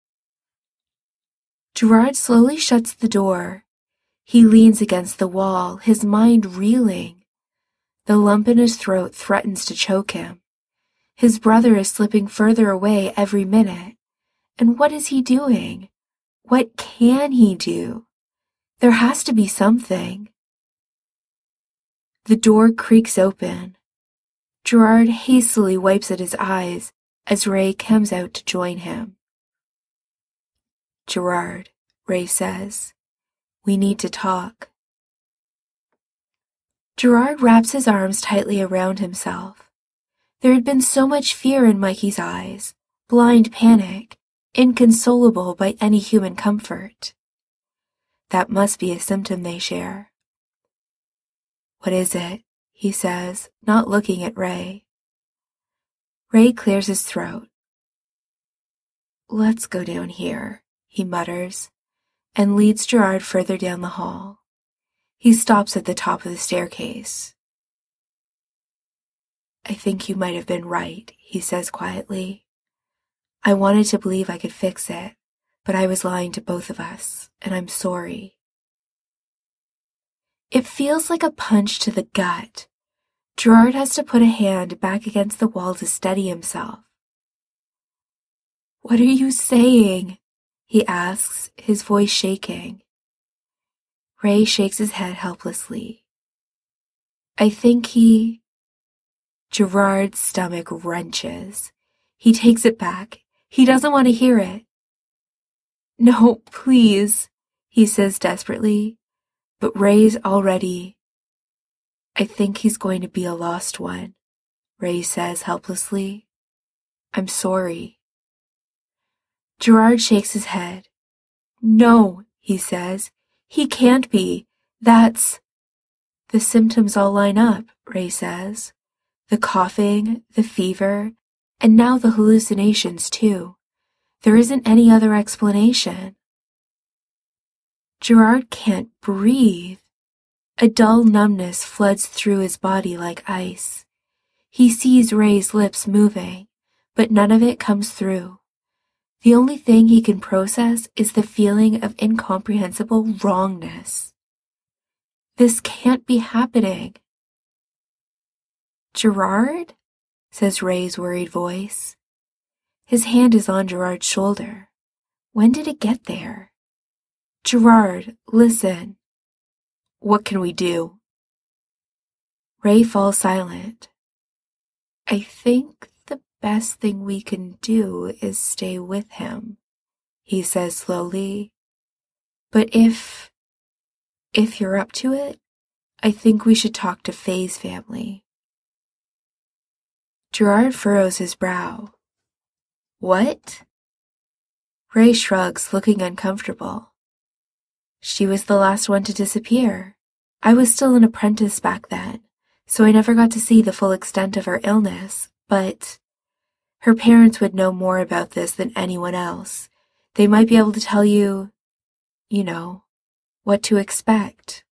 Gerard slowly shuts the door. He leans against the wall, his mind reeling. The lump in his throat threatens to choke him. His brother is slipping further away every minute. And what is he doing? What can he do? There has to be something. The door creaks open. Gerard hastily wipes at his eyes as Ray comes out to join him. "Gerard," Ray says, "we need to talk." Gerard wraps his arms tightly around himself. There had been so much fear in Mikey's eyes, blind panic, inconsolable by any human comfort. That must be a symptom they share. "What is it?" he says, not looking at Ray. Ray clears his throat. "Let's go down here," he mutters, and leads Gerard further down the hall. He stops at the top of the staircase. "I think you might have been right," he says quietly. "I wanted to believe I could fix it, but I was lying to both of us, and I'm sorry." It feels like a punch to the gut. Gerard has to put a hand back against the wall to steady himself. "What are you saying?" he asks, his voice shaking. Ray shakes his head helplessly. "I think he—" Gerard's stomach wrenches. He takes it back. He doesn't want to hear it. "No, please," he says desperately, but Ray's already— "I think he's going to be a lost one," Ray says helplessly. "I'm sorry." Gerard shakes his head. "No," he says. "He can't be. That's—" "The symptoms all line up," Ray says. "The coughing, the fever, and now the hallucinations too. There isn't any other explanation." Gerard can't breathe. A dull numbness floods through his body like ice. He sees Ray's lips moving, but none of it comes through. The only thing he can process is the feeling of incomprehensible wrongness. This can't be happening. "Gerard?" says Ray's worried voice. His hand is on Gerard's shoulder. When did it get there? "Gerard, listen." "What can we do?" Ray falls silent. "I think the best thing we can do is stay with him," he says slowly. "But if you're up to it, I think we should talk to Faye's family." Gerard furrows his brow. "What?" Ray shrugs, looking uncomfortable. "She was the last one to disappear. I was still an apprentice back then, so I never got to see the full extent of her illness, but her parents would know more about this than anyone else. They might be able to tell you, what to expect."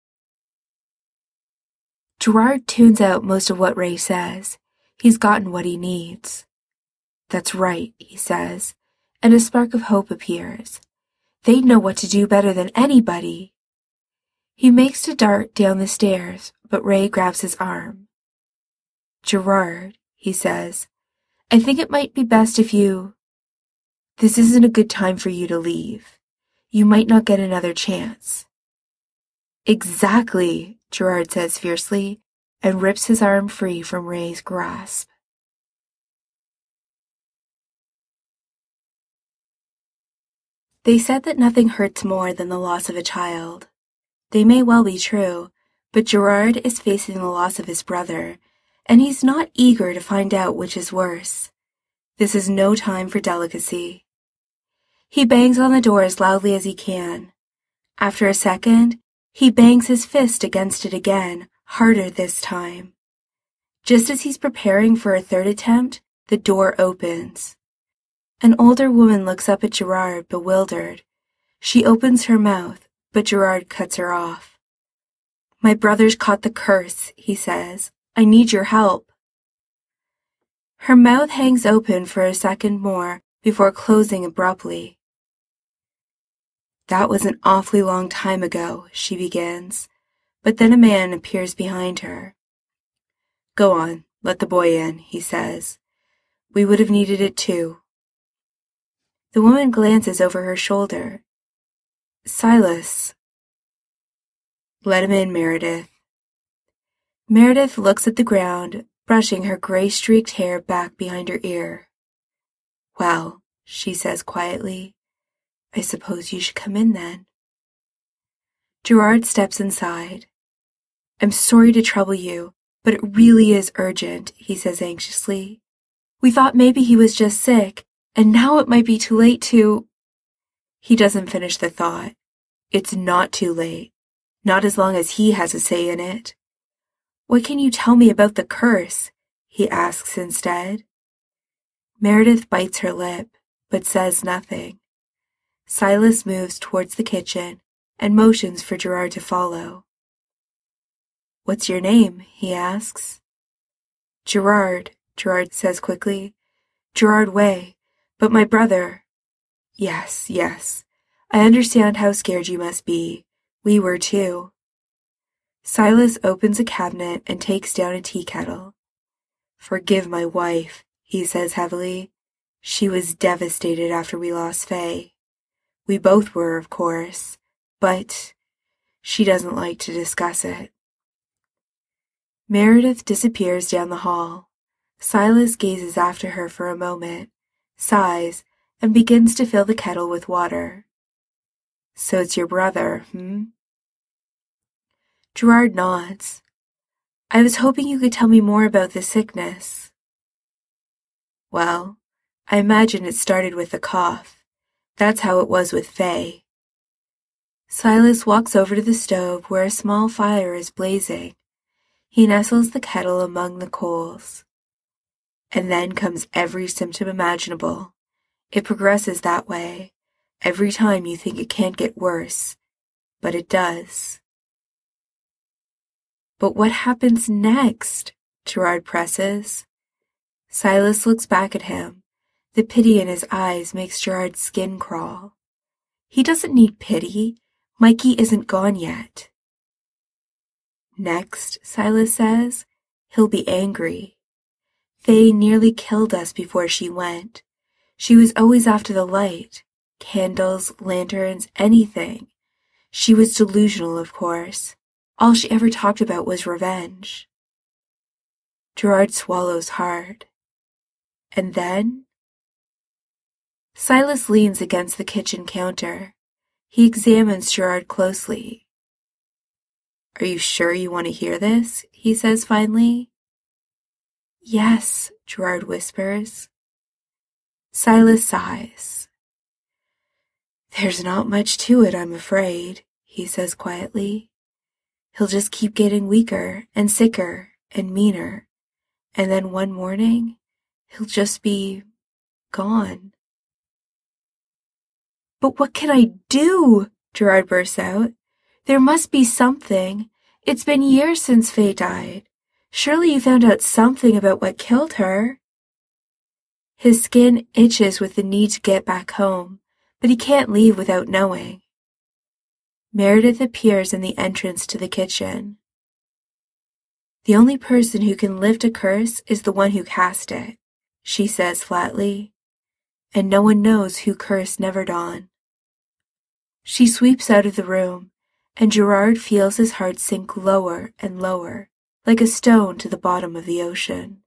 Gerard tunes out most of what Ray says. He's gotten what he needs. "That's right," he says, and a spark of hope appears. "They'd know what to do better than anybody." He makes to dart down the stairs, but Ray grabs his arm. "Gerard," he says, I think it might be best if you... This isn't a good time for you to leave. You might not get another chance. Exactly, Gerard says fiercely, and rips his arm free from Ray's grasp. They said that nothing hurts more than the loss of a child. They may well be true, but Gerard is facing the loss of his brother, and he's not eager to find out which is worse. This is no time for delicacy. He bangs on the door as loudly as he can. After a second, he bangs his fist against it again, harder this time. Just as he's preparing for a third attempt, the door opens. An older woman looks up at Gerard, bewildered. She opens her mouth, but Gerard cuts her off. My brother's caught the curse, he says. I need your help. Her mouth hangs open for a second more before closing abruptly. That was an awfully long time ago, she begins, but then a man appears behind her. Go on, let the boy in, he says. We would have needed it too. The woman glances over her shoulder. Silas. Let him in, Meredith. Meredith looks at the ground, brushing her gray-streaked hair back behind her ear. Well, she says quietly, I suppose you should come in then. Gerard steps inside. I'm sorry to trouble you, but it really is urgent, he says anxiously. We thought maybe he was just sick, and now it might be too late to... He doesn't finish the thought. It's not too late. Not as long as he has a say in it. What can you tell me about the curse? He asks instead. Meredith bites her lip, but says nothing. Silas moves towards the kitchen and motions for Gerard to follow. What's your name? He asks. Gerard says quickly. Gerard Way. But my brother... Yes. I understand how scared you must be. We were too. Silas opens a cabinet and takes down a tea kettle. Forgive my wife, he says heavily. She was devastated after we lost Faye. We both were, of course, but she doesn't like to discuss it. Meredith disappears down the hall. Silas gazes after her for a moment, sighs, and begins to fill the kettle with water. So it's your brother, Gerard nods. I was hoping you could tell me more about the sickness. Well, I imagine it started with the cough. That's how it was with Faye. Silas walks over to the stove where a small fire is blazing. He nestles the kettle among the coals. And then comes every symptom imaginable. It progresses that way, every time you think it can't get worse, but it does. But what happens next? Gerard presses. Silas looks back at him. The pity in his eyes makes Gerard's skin crawl. He doesn't need pity. Mikey isn't gone yet. Next, Silas says, he'll be angry. Faye nearly killed us before she went. She was always after the light. Candles, lanterns, anything. She was delusional, of course. All she ever talked about was revenge. Gerard swallows hard. And then? Silas leans against the kitchen counter. He examines Gerard closely. Are you sure you want to hear this? He says finally. Yes, Gerard whispers. Silas sighs. There's not much to it, I'm afraid, he says quietly. He'll just keep getting weaker and sicker and meaner, and then one morning, he'll just be gone. But what can I do? Gerard bursts out. There must be something. It's been years since Faye died. Surely you found out something about what killed her. His skin itches with the need to get back home, but he can't leave without knowing. Meredith appears in the entrance to the kitchen. The only person who can lift a curse is the one who cast it. she says flatly, and no one knows who cursed Neverdawn. She sweeps out of the room, and Gerard feels his heart sink lower and lower, like a stone to the bottom of the ocean.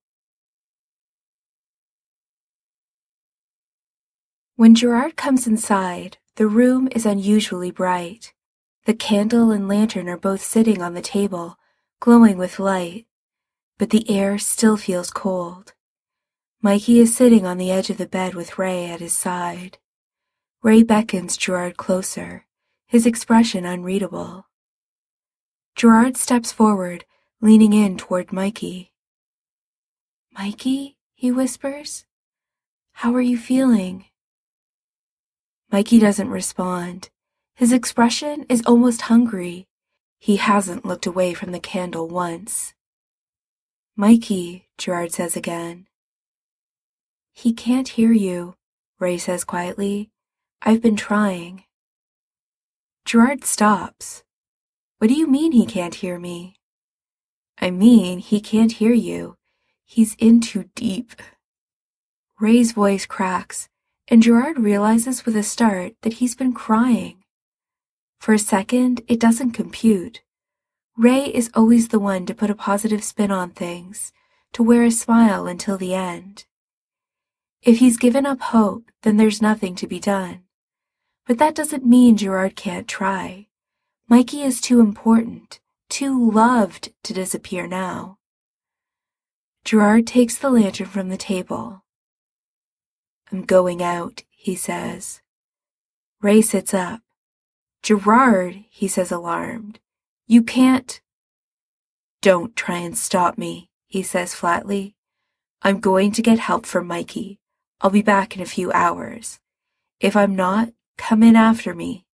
When Gerard comes inside, the room is unusually bright. The candle and lantern are both sitting on the table, glowing with light, but the air still feels cold. Mikey is sitting on the edge of the bed with Ray at his side. Ray beckons Gerard closer, his expression unreadable. Gerard steps forward, leaning in toward Mikey. "Mikey," he whispers, "how are you feeling?" Mikey doesn't respond. His expression is almost hungry. He hasn't looked away from the candle once. "Mikey," Gerard says again. "He can't hear you," Ray says quietly. "I've been trying." Gerard stops. "What do you mean he can't hear me?" "I mean, he can't hear you. He's in too deep." Ray's voice cracks, and Gerard realizes with a start that he's been crying. For a second, it doesn't compute. Ray is always the one to put a positive spin on things, to wear a smile until the end. If he's given up hope, then there's nothing to be done. But that doesn't mean Gerard can't try. Mikey is too important, too loved to disappear now. Gerard takes the lantern from the table. "I'm going out," he says. Ray sits up. "Gerard," he says alarmed, "you can't." "Don't try and stop me," he says flatly. "I'm going to get help for Mikey. I'll be back in a few hours. If I'm not, come in after me."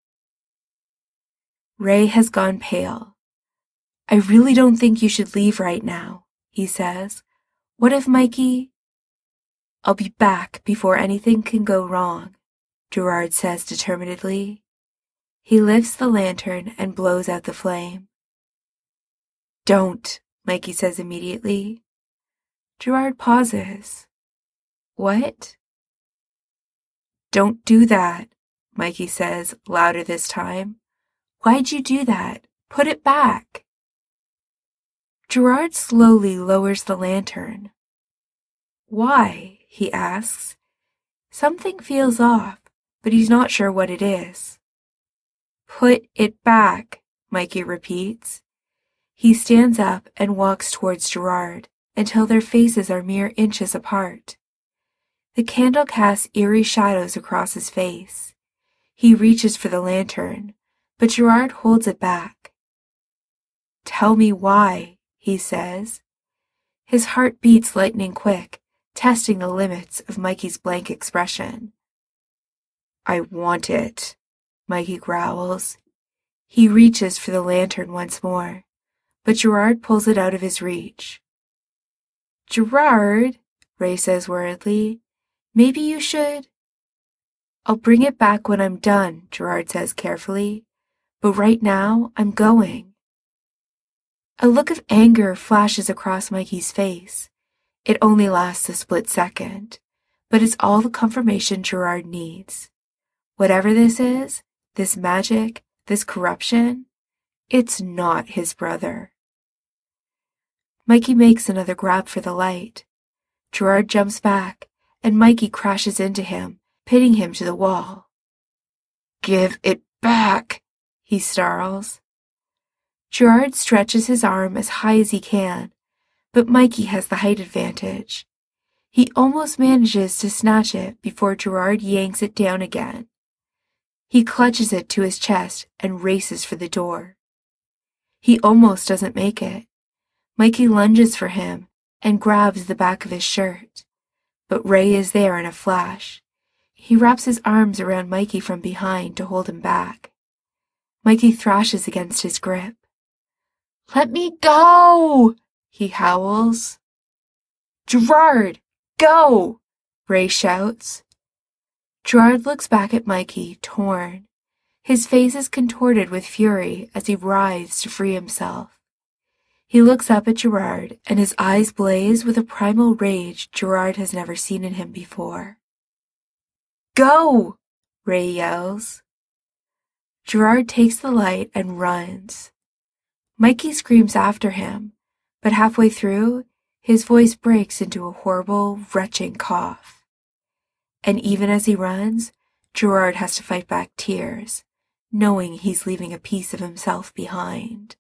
Ray has gone pale. "I really don't think you should leave right now," he says. "What if Mikey—" "I'll be back before anything can go wrong," Gerard says determinedly. He lifts the lantern and blows out the flame. "Don't," Mikey says immediately. Gerard pauses. "What?" "Don't do that," Mikey says, louder this time. "Why'd you do that? Put it back." Gerard slowly lowers the lantern. "Why?" he asks. Something feels off, but he's not sure what it is. "Put it back," Mikey repeats. He stands up and walks towards Gerard until their faces are mere inches apart. The candle casts eerie shadows across his face. He reaches for the lantern, but Gerard holds it back. "Tell me why," he says. His heart beats lightning quick, testing the limits of Mikey's blank expression. "I want it," Mikey growls. He reaches for the lantern once more, but Gerard pulls it out of his reach. "Gerard," Ray says worriedly, "maybe you should—" "I'll bring it back when I'm done," Gerard says carefully, "but right now I'm going." A look of anger flashes across Mikey's face. It only lasts a split second, but it's all the confirmation Gerard needs. Whatever this is, this magic, this corruption, it's not his brother. Mikey makes another grab for the light. Gerard jumps back, and Mikey crashes into him, pitting him to the wall. "Give it back," he snarls. Gerard stretches his arm as high as he can, but Mikey has the height advantage. He almost manages to snatch it before Gerard yanks it down again. He clutches it to his chest and races for the door. He almost doesn't make it. Mikey lunges for him and grabs the back of his shirt, but Ray is there in a flash. He wraps his arms around Mikey from behind to hold him back. Mikey thrashes against his grip. "Let me go!" he howls. "Gerard, go!" Ray shouts. Gerard looks back at Mikey, torn. His face is contorted with fury as he writhes to free himself. He looks up at Gerard, and his eyes blaze with a primal rage Gerard has never seen in him before. "Go!" Ray yells. Gerard takes the light and runs. Mikey screams after him, but halfway through, his voice breaks into a horrible, retching cough. And even as he runs, Gerard has to fight back tears, knowing he's leaving a piece of himself behind.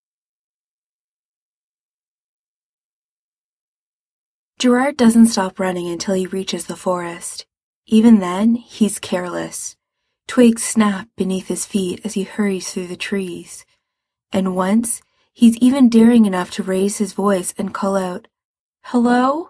Gerard doesn't stop running until he reaches the forest. Even then, he's careless. Twigs snap beneath his feet as he hurries through the trees. And once, he's even daring enough to raise his voice and call out, "Hello?"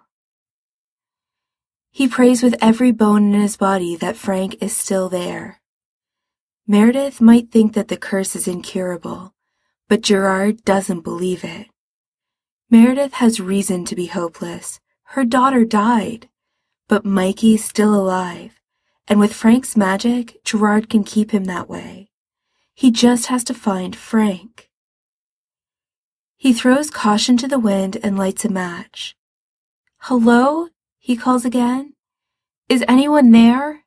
He prays with every bone in his body that Frank is still there. Meredith might think that the curse is incurable, but Gerard doesn't believe it. Meredith has reason to be hopeless. Her daughter died, but Mikey's still alive, and with Frank's magic, Gerard can keep him that way. He just has to find Frank. He throws caution to the wind and lights a match. "Hello?" he calls again. "Is anyone there?"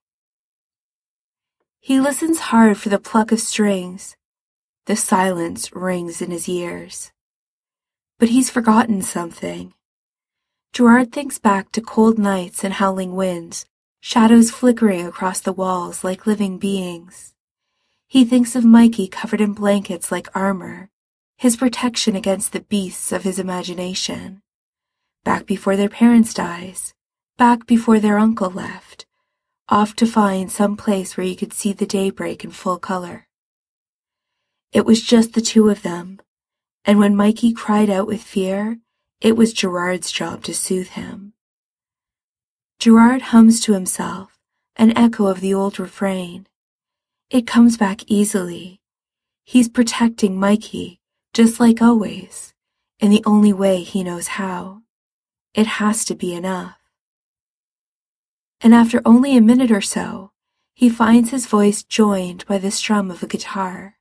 He listens hard for the pluck of strings. The silence rings in his ears. But he's forgotten something. Gerard thinks back to cold nights and howling winds, shadows flickering across the walls like living beings. He thinks of Mikey covered in blankets like armor, his protection against the beasts of his imagination. Back before their parents died, back before their uncle left, off to find some place where you could see the daybreak in full color. It was just the two of them, and when Mikey cried out with fear, it was Gerard's job to soothe him. Gerard hums to himself, an echo of the old refrain. It comes back easily. He's protecting Mikey, just like always, in the only way he knows how. It has to be enough. And after only a minute or so, he finds his voice joined by the strum of a guitar.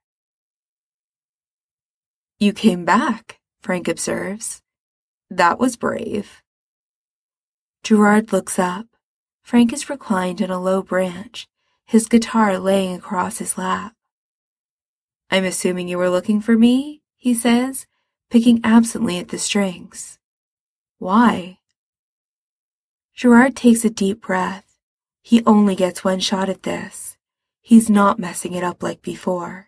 "You came back," Frank observes. "That was brave." Gerard looks up. Frank is reclined in a low branch, his guitar laying across his lap. "I'm assuming you were looking for me," he says, picking absently at the strings. "Why?" Gerard takes a deep breath. He only gets one shot at this. He's not messing it up like before.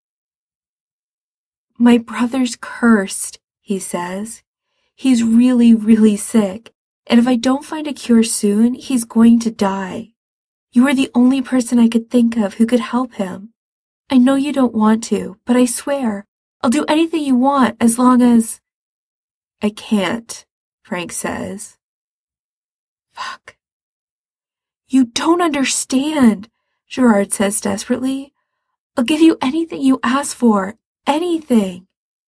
"My brother's cursed," he says. "He's really, really sick, and if I don't find a cure soon, he's going to die. You are the only person I could think of who could help him. I know you don't want to, but I swear, I'll do anything you want as long as—" "I can't," Frank says. Fuck. "You don't understand," Gerard says desperately. "I'll give you anything you ask for, anything."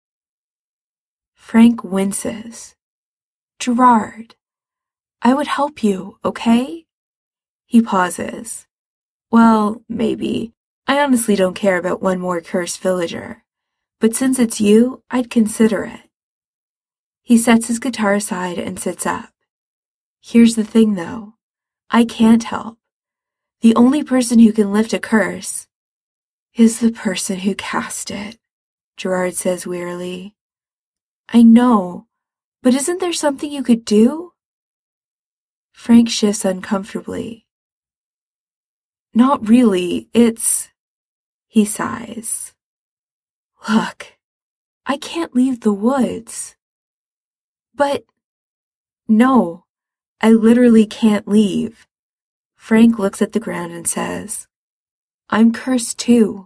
Frank winces. "Gerard, I would help you, okay?" He pauses. "Well, maybe. I honestly don't care about one more cursed villager. But since it's you, I'd consider it." He sets his guitar aside and sits up. "Here's the thing, though. I can't help. The only person who can lift a curse is the person who cast it," Gerard says wearily. "I know, but isn't there something you could do?" Frank shifts uncomfortably. "Not really, He sighs. "Look, I can't leave the woods." "But—" "No, I literally can't leave." Frank looks at the ground and says, "I'm cursed too."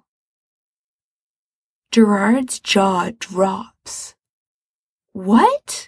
Gerard's jaw drops. "What?"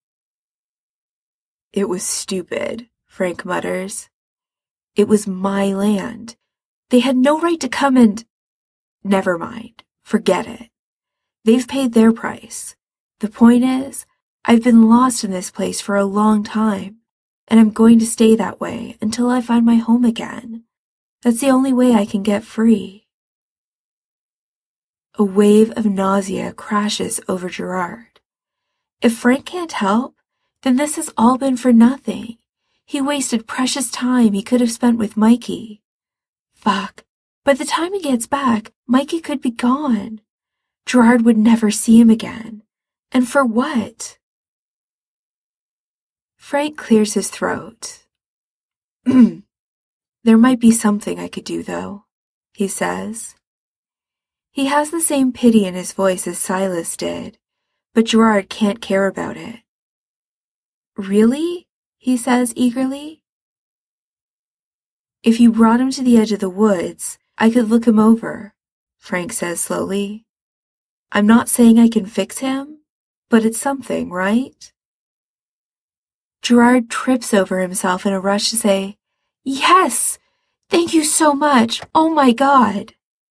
"It was stupid," Frank mutters. "It was my land. They had no right to come and—" "Never mind. Forget it. They've paid their price. The point is, I've been lost in this place for a long time, and I'm going to stay that way until I find my home again. That's the only way I can get free." A wave of nausea crashes over Gerard. If Frank can't help, then this has all been for nothing. He wasted precious time he could have spent with Mikey. Fuck. By the time he gets back, Mikey could be gone. Gerard would never see him again. And for what? Frank clears his throat. There might be something I could do, though, he says. He has the same pity in his voice as Silas did, but Gerard can't care about it. Really? He says eagerly. If you brought him to the edge of the woods, I could look him over, Frank says slowly. I'm not saying I can fix him, but it's something, right? Gerard trips over himself in a rush to say, Yes! Thank you so much! Oh my God!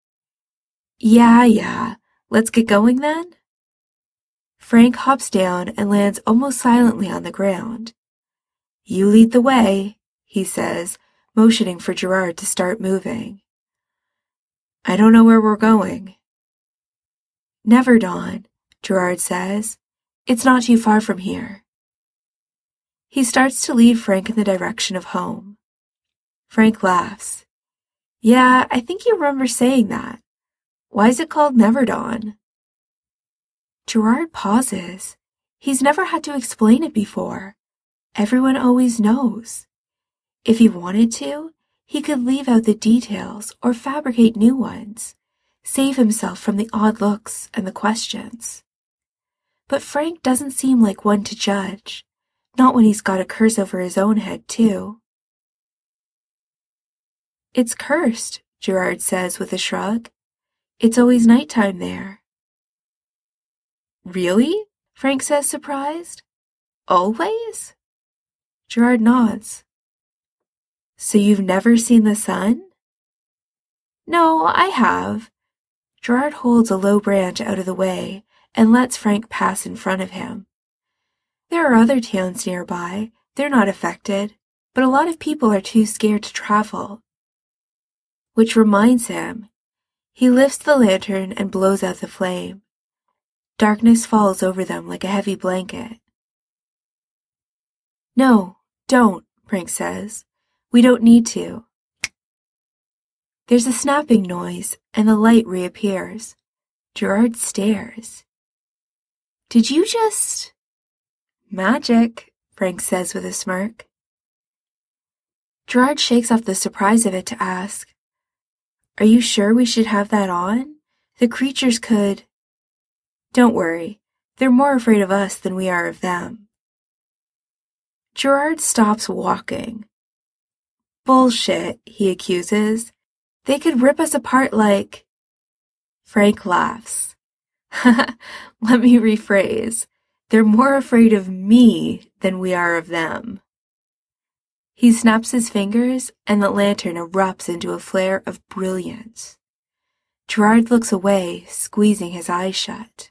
Yeah, let's get going then? Frank hops down and lands almost silently on the ground. You lead the way, he says, motioning for Gerard to start moving. I don't know where we're going. Never Dawn, Gerard says. It's not too far from here. He starts to lead Frank in the direction of home. Frank laughs. Yeah, I think you remember saying that. Why is it called Never Dawn? Gerard pauses. He's never had to explain it before. Everyone always knows. If he wanted to, he could leave out the details or fabricate new ones, save himself from the odd looks and the questions. But Frank doesn't seem like one to judge, not when he's got a curse over his own head, too. It's cursed, Gerard says with a shrug. It's always nighttime there. Really? Frank says, surprised. Always? Gerard nods. So you've never seen the sun? No, I have. Gerard holds a low branch out of the way and lets Frank pass in front of him. There are other towns nearby. They're not affected, but a lot of people are too scared to travel. Which reminds him, he lifts the lantern and blows out the flame. Darkness falls over them like a heavy blanket. No, don't, Frank says. We don't need to. There's a snapping noise, and the light reappears. Gerard stares. Did you just... Magic, Frank says with a smirk. Gerard shakes off the surprise of it to ask, Are you sure we should have that on? The creatures could... Don't worry, they're more afraid of us than we are of them. Gerard stops walking. Bullshit, he accuses. They could rip us apart like... Frank laughs. Let me rephrase. They're more afraid of me than we are of them. He snaps his fingers, and the lantern erupts into a flare of brilliance. Gerard looks away, squeezing his eyes shut.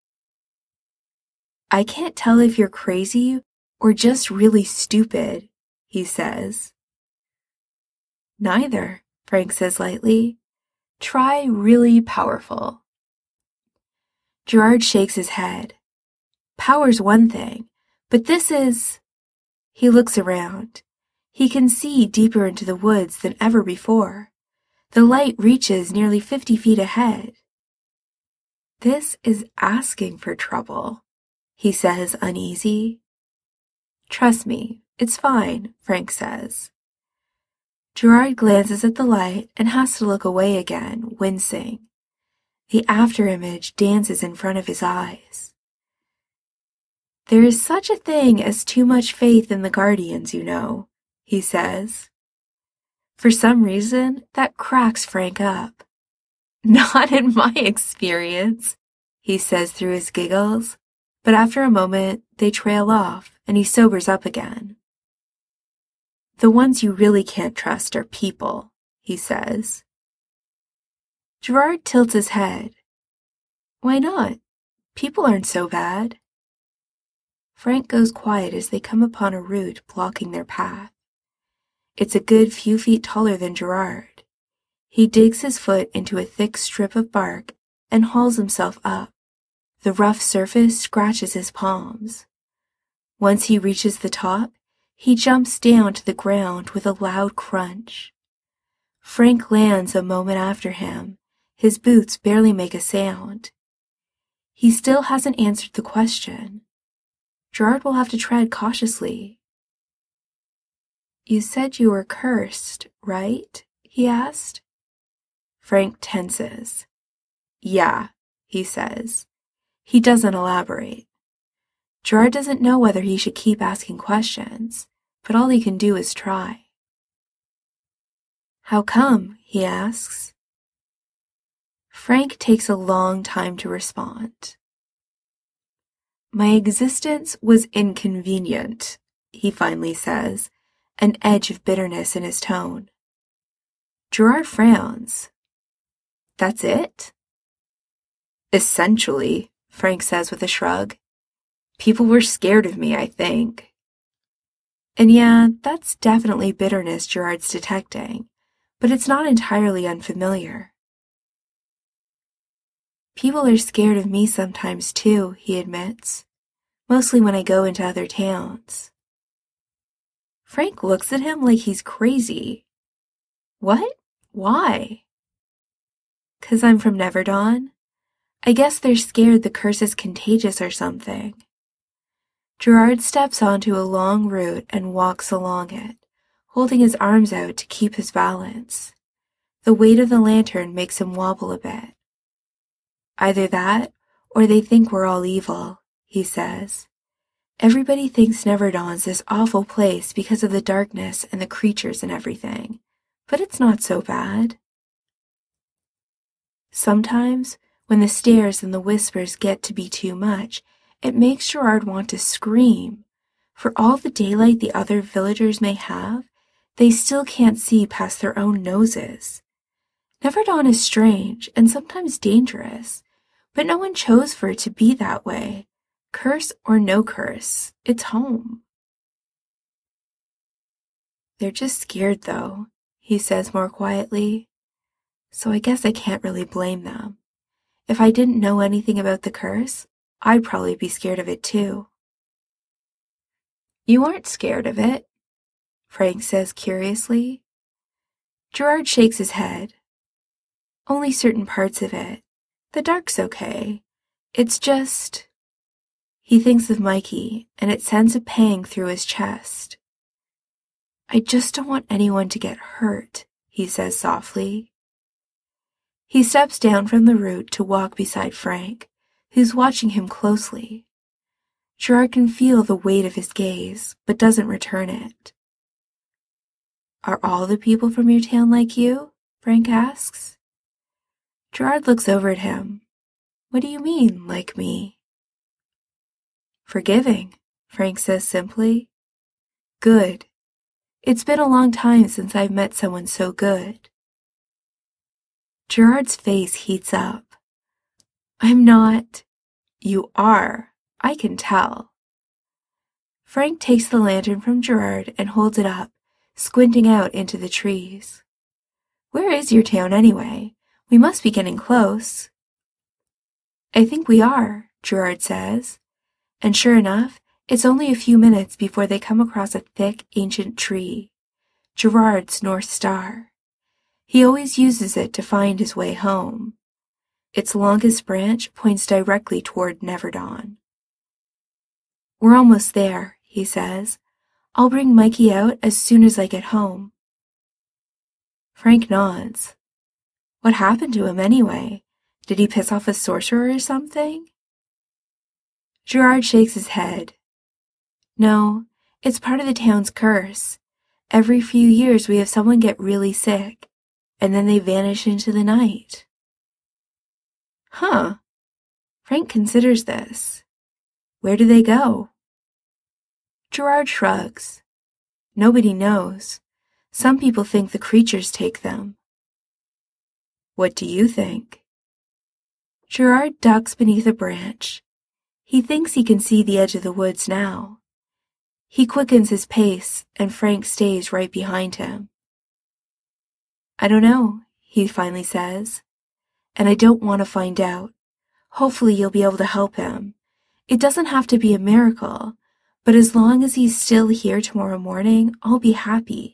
I can't tell if you're crazy or just really stupid, he says. Neither, Frank says lightly. Try really powerful. Gerard shakes his head. Power's one thing, but this is... He looks around. He can see deeper into the woods than ever before. The light reaches nearly 50 feet ahead. This is asking for trouble, he says, uneasy. Trust me, it's fine, Frank says. Gerard glances at the light and has to look away again, wincing. The afterimage dances in front of his eyes. There is such a thing as too much faith in the Guardians, you know, he says. For some reason, that cracks Frank up. Not in my experience, he says through his giggles, but after a moment, they trail off and he sobers up again. The ones you really can't trust are people, he says. Gerard tilts his head. Why not? People aren't so bad. Frank goes quiet as they come upon a root blocking their path. It's a good few feet taller than Gerard. He digs his foot into a thick strip of bark and hauls himself up. The rough surface scratches his palms. Once he reaches the top, he jumps down to the ground with a loud crunch. Frank lands a moment after him. His boots barely make a sound. He still hasn't answered the question. Gerard will have to tread cautiously. "You said you were cursed, right?" he asked. Frank tenses. "Yeah," he says. He doesn't elaborate. Gerard doesn't know whether he should keep asking questions, but all he can do is try. "How come?" he asks. Frank takes a long time to respond. "My existence was inconvenient," he finally says, an edge of bitterness in his tone. Gerard frowns. "That's it?" "Essentially," Frank says with a shrug. "People were scared of me, I think." And yeah, that's definitely bitterness Gerard's detecting, but it's not entirely unfamiliar. "People are scared of me sometimes too," he admits, "mostly when I go into other towns." Frank looks at him like he's crazy. "What? Why?" "'Cause I'm from Neverdon. I guess they're scared the curse is contagious or something." Gerard steps onto a long root and walks along it, holding his arms out to keep his balance. The weight of the lantern makes him wobble a bit. "Either that, or they think we're all evil," he says. "Everybody thinks Neverdon's this awful place because of the darkness and the creatures and everything, but it's not so bad." Sometimes, when the stares and the whispers get to be too much, it makes Gerard want to scream. For all the daylight the other villagers may have, they still can't see past their own noses. Neverdon is strange and sometimes dangerous, but no one chose for it to be that way. Curse or no curse, it's home. "They're just scared, though," he says more quietly. "So I guess I can't really blame them. If I didn't know anything about the curse, I'd probably be scared of it too." "You aren't scared of it?" Frank says curiously. Gerard shakes his head. "Only certain parts of it. The dark's okay. It's just—" He thinks of Mikey, and it sends a pang through his chest. "I just don't want anyone to get hurt," he says softly. He steps down from the root to walk beside Frank, who's watching him closely. Gerard can feel the weight of his gaze, but doesn't return it. "Are all the people from your town like you?" Frank asks. Gerard looks over at him. "What do you mean, like me?" "Forgiving," Frank says simply. "Good. It's been a long time since I've met someone so good." Gerard's face heats up. "I'm not—" "You are. I can tell." Frank takes the lantern from Gerard and holds it up, squinting out into the trees. "Where is your town anyway? We must be getting close." "I think we are," Gerard says. And sure enough, it's only a few minutes before they come across a thick, ancient tree. Gerard's North Star. He always uses it to find his way home. Its longest branch points directly toward Neverdon. "We're almost there," he says. "I'll bring Mikey out as soon as I get home." Frank nods. "What happened to him anyway? Did he piss off a sorcerer or something?" Gerard shakes his head. "No, it's part of the town's curse. Every few years we have someone get really sick, and then they vanish into the night." "Huh." Frank considers this. "Where do they go?" Gerard shrugs. "Nobody knows. Some people think the creatures take them." "What do you think?" Gerard ducks beneath a branch. He thinks he can see the edge of the woods now. He quickens his pace, and Frank stays right behind him. "I don't know," he finally says, "and I don't want to find out. Hopefully you'll be able to help him. It doesn't have to be a miracle, but as long as he's still here tomorrow morning, I'll be happy.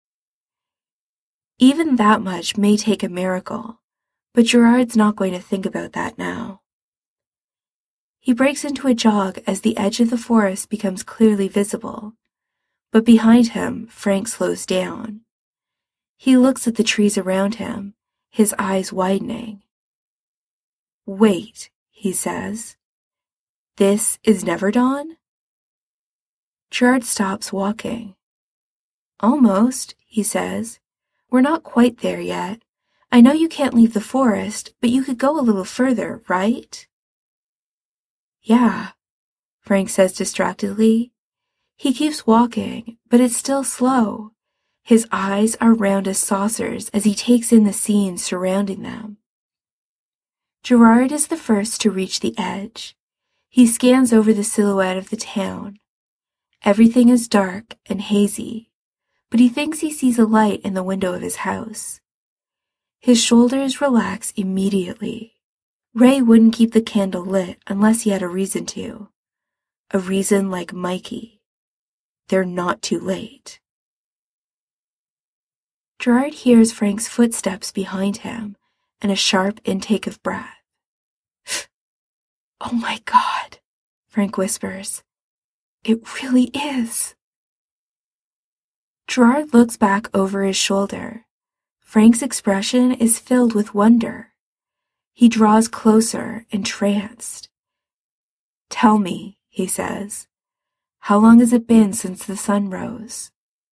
Even that much may take a miracle, but Gerard's not going to think about that now. He breaks into a jog as the edge of the forest becomes clearly visible, but behind him, Frank slows down. He looks at the trees around him, his eyes widening. "Wait," he says. "This is Never Dawn?" Gerard stops walking. "Almost," he says. "We're not quite there yet. I know you can't leave the forest, but you could go a little further, right?" "Yeah," Frank says distractedly. He keeps walking, but it's still slow. His eyes are round as saucers as he takes in the scene surrounding them. Gerard is the first to reach the edge. He scans over the silhouette of the town. Everything is dark and hazy, but he thinks he sees a light in the window of his house. His shoulders relax immediately. Ray wouldn't keep the candle lit unless he had a reason to. A reason like Mikey. They're not too late. Gerard hears Frank's footsteps behind him and a sharp intake of breath. "Oh my God," Frank whispers. "It really is." Gerard looks back over his shoulder. Frank's expression is filled with wonder. He draws closer, entranced. "Tell me," he says, "how long has it been since the sun rose?"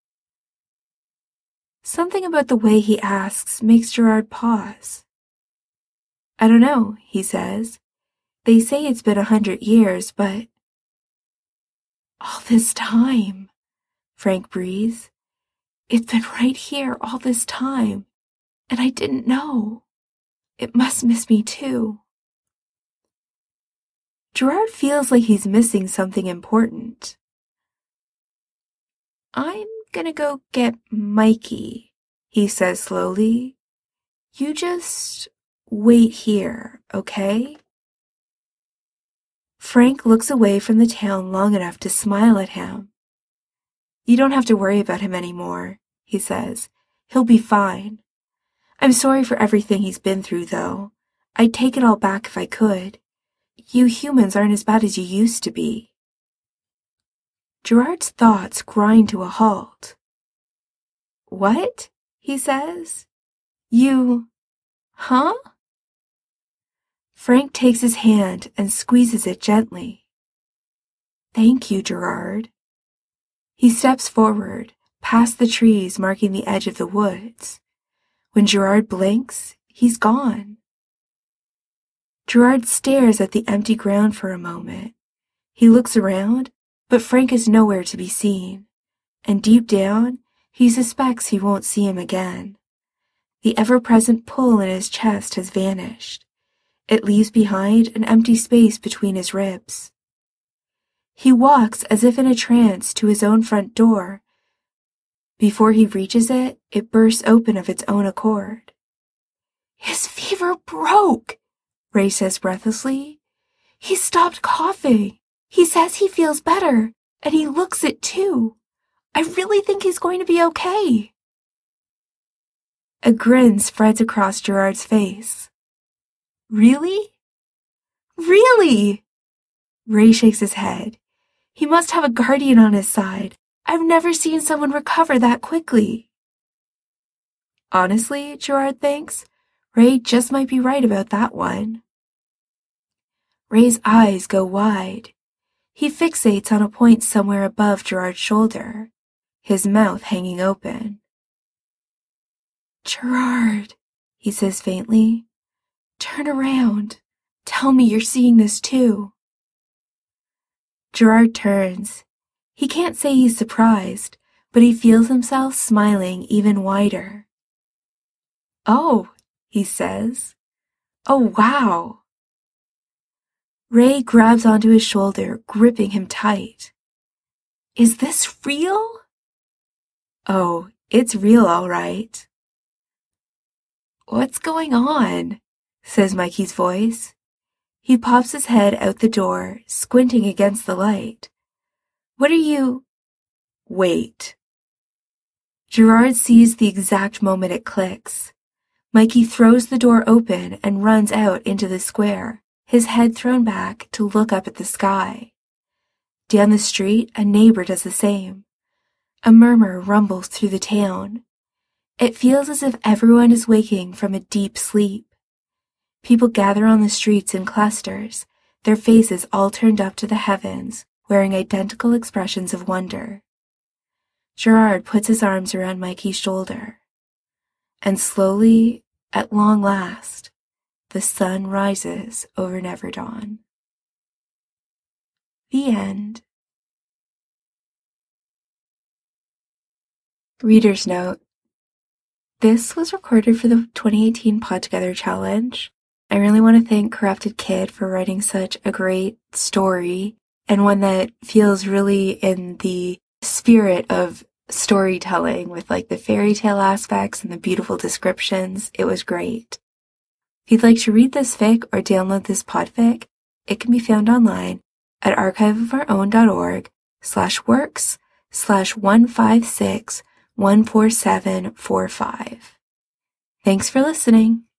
Something about the way he asks makes Gerard pause. "I don't know," he says. "They say it's been 100 years, but—" "All this time," Frank breathes. "It's been right here all this time, and I didn't know. It must miss me too." Gerard feels like he's missing something important. "I'm gonna go get Mikey," he says slowly. "You just wait here, okay?" Frank looks away from the town long enough to smile at him. "You don't have to worry about him anymore," he says. "He'll be fine. I'm sorry for everything he's been through, though. I'd take it all back if I could. You humans aren't as bad as you used to be." Gerard's thoughts grind to a halt. "What?" he says. Huh?" Frank takes his hand and squeezes it gently. "Thank you, Gerard." He steps forward, past the trees marking the edge of the woods. When Gerard blinks, he's gone. Gerard stares at the empty ground for a moment. He looks around, but Frank is nowhere to be seen, and deep down, he suspects he won't see him again. The ever-present pull in his chest has vanished. It leaves behind an empty space between his ribs. He walks as if in a trance to his own front door. Before he reaches it, it bursts open of its own accord. "His fever broke," Ray says breathlessly. "He stopped coughing. He says he feels better, and he looks it too. I really think he's going to be okay." A grin spreads across Gerard's face. "Really?" "Really!" Ray shakes his head. "He must have a guardian on his side. I've never seen someone recover that quickly." Honestly, Gerard thinks, Ray just might be right about that one. Ray's eyes go wide. He fixates on a point somewhere above Gerard's shoulder, his mouth hanging open. "Gerard," he says faintly, "turn around. Tell me you're seeing this too." Gerard turns. He can't say he's surprised, but he feels himself smiling even wider. "Oh," he says. "Oh, wow." Ray grabs onto his shoulder, gripping him tight. "Is this real?" "Oh, it's real, all right." "What's going on?" says Mikey's voice. He pops his head out the door, squinting against the light. What are you... Wait. Gerard sees the exact moment it clicks. Mikey throws the door open and runs out into the square, his head thrown back to look up at the sky. Down the street, a neighbor does the same. A murmur rumbles through the town. It feels as if everyone is waking from a deep sleep. People gather on the streets in clusters, their faces all turned up to the heavens, wearing identical expressions of wonder. Gerard puts his arms around Mikey's shoulder. And slowly, at long last, the sun rises over Neverdon. The end. Reader's note. This was recorded for the 2018 Pod Together Challenge. I really want to thank Corrupted Kid for writing such a great story, and one that feels really in the spirit of storytelling with like the fairy tale aspects and the beautiful descriptions. It was great. If you'd like to read this fic or download this podfic, it can be found online at archiveofourown.org/works/156-14745. Thanks for listening.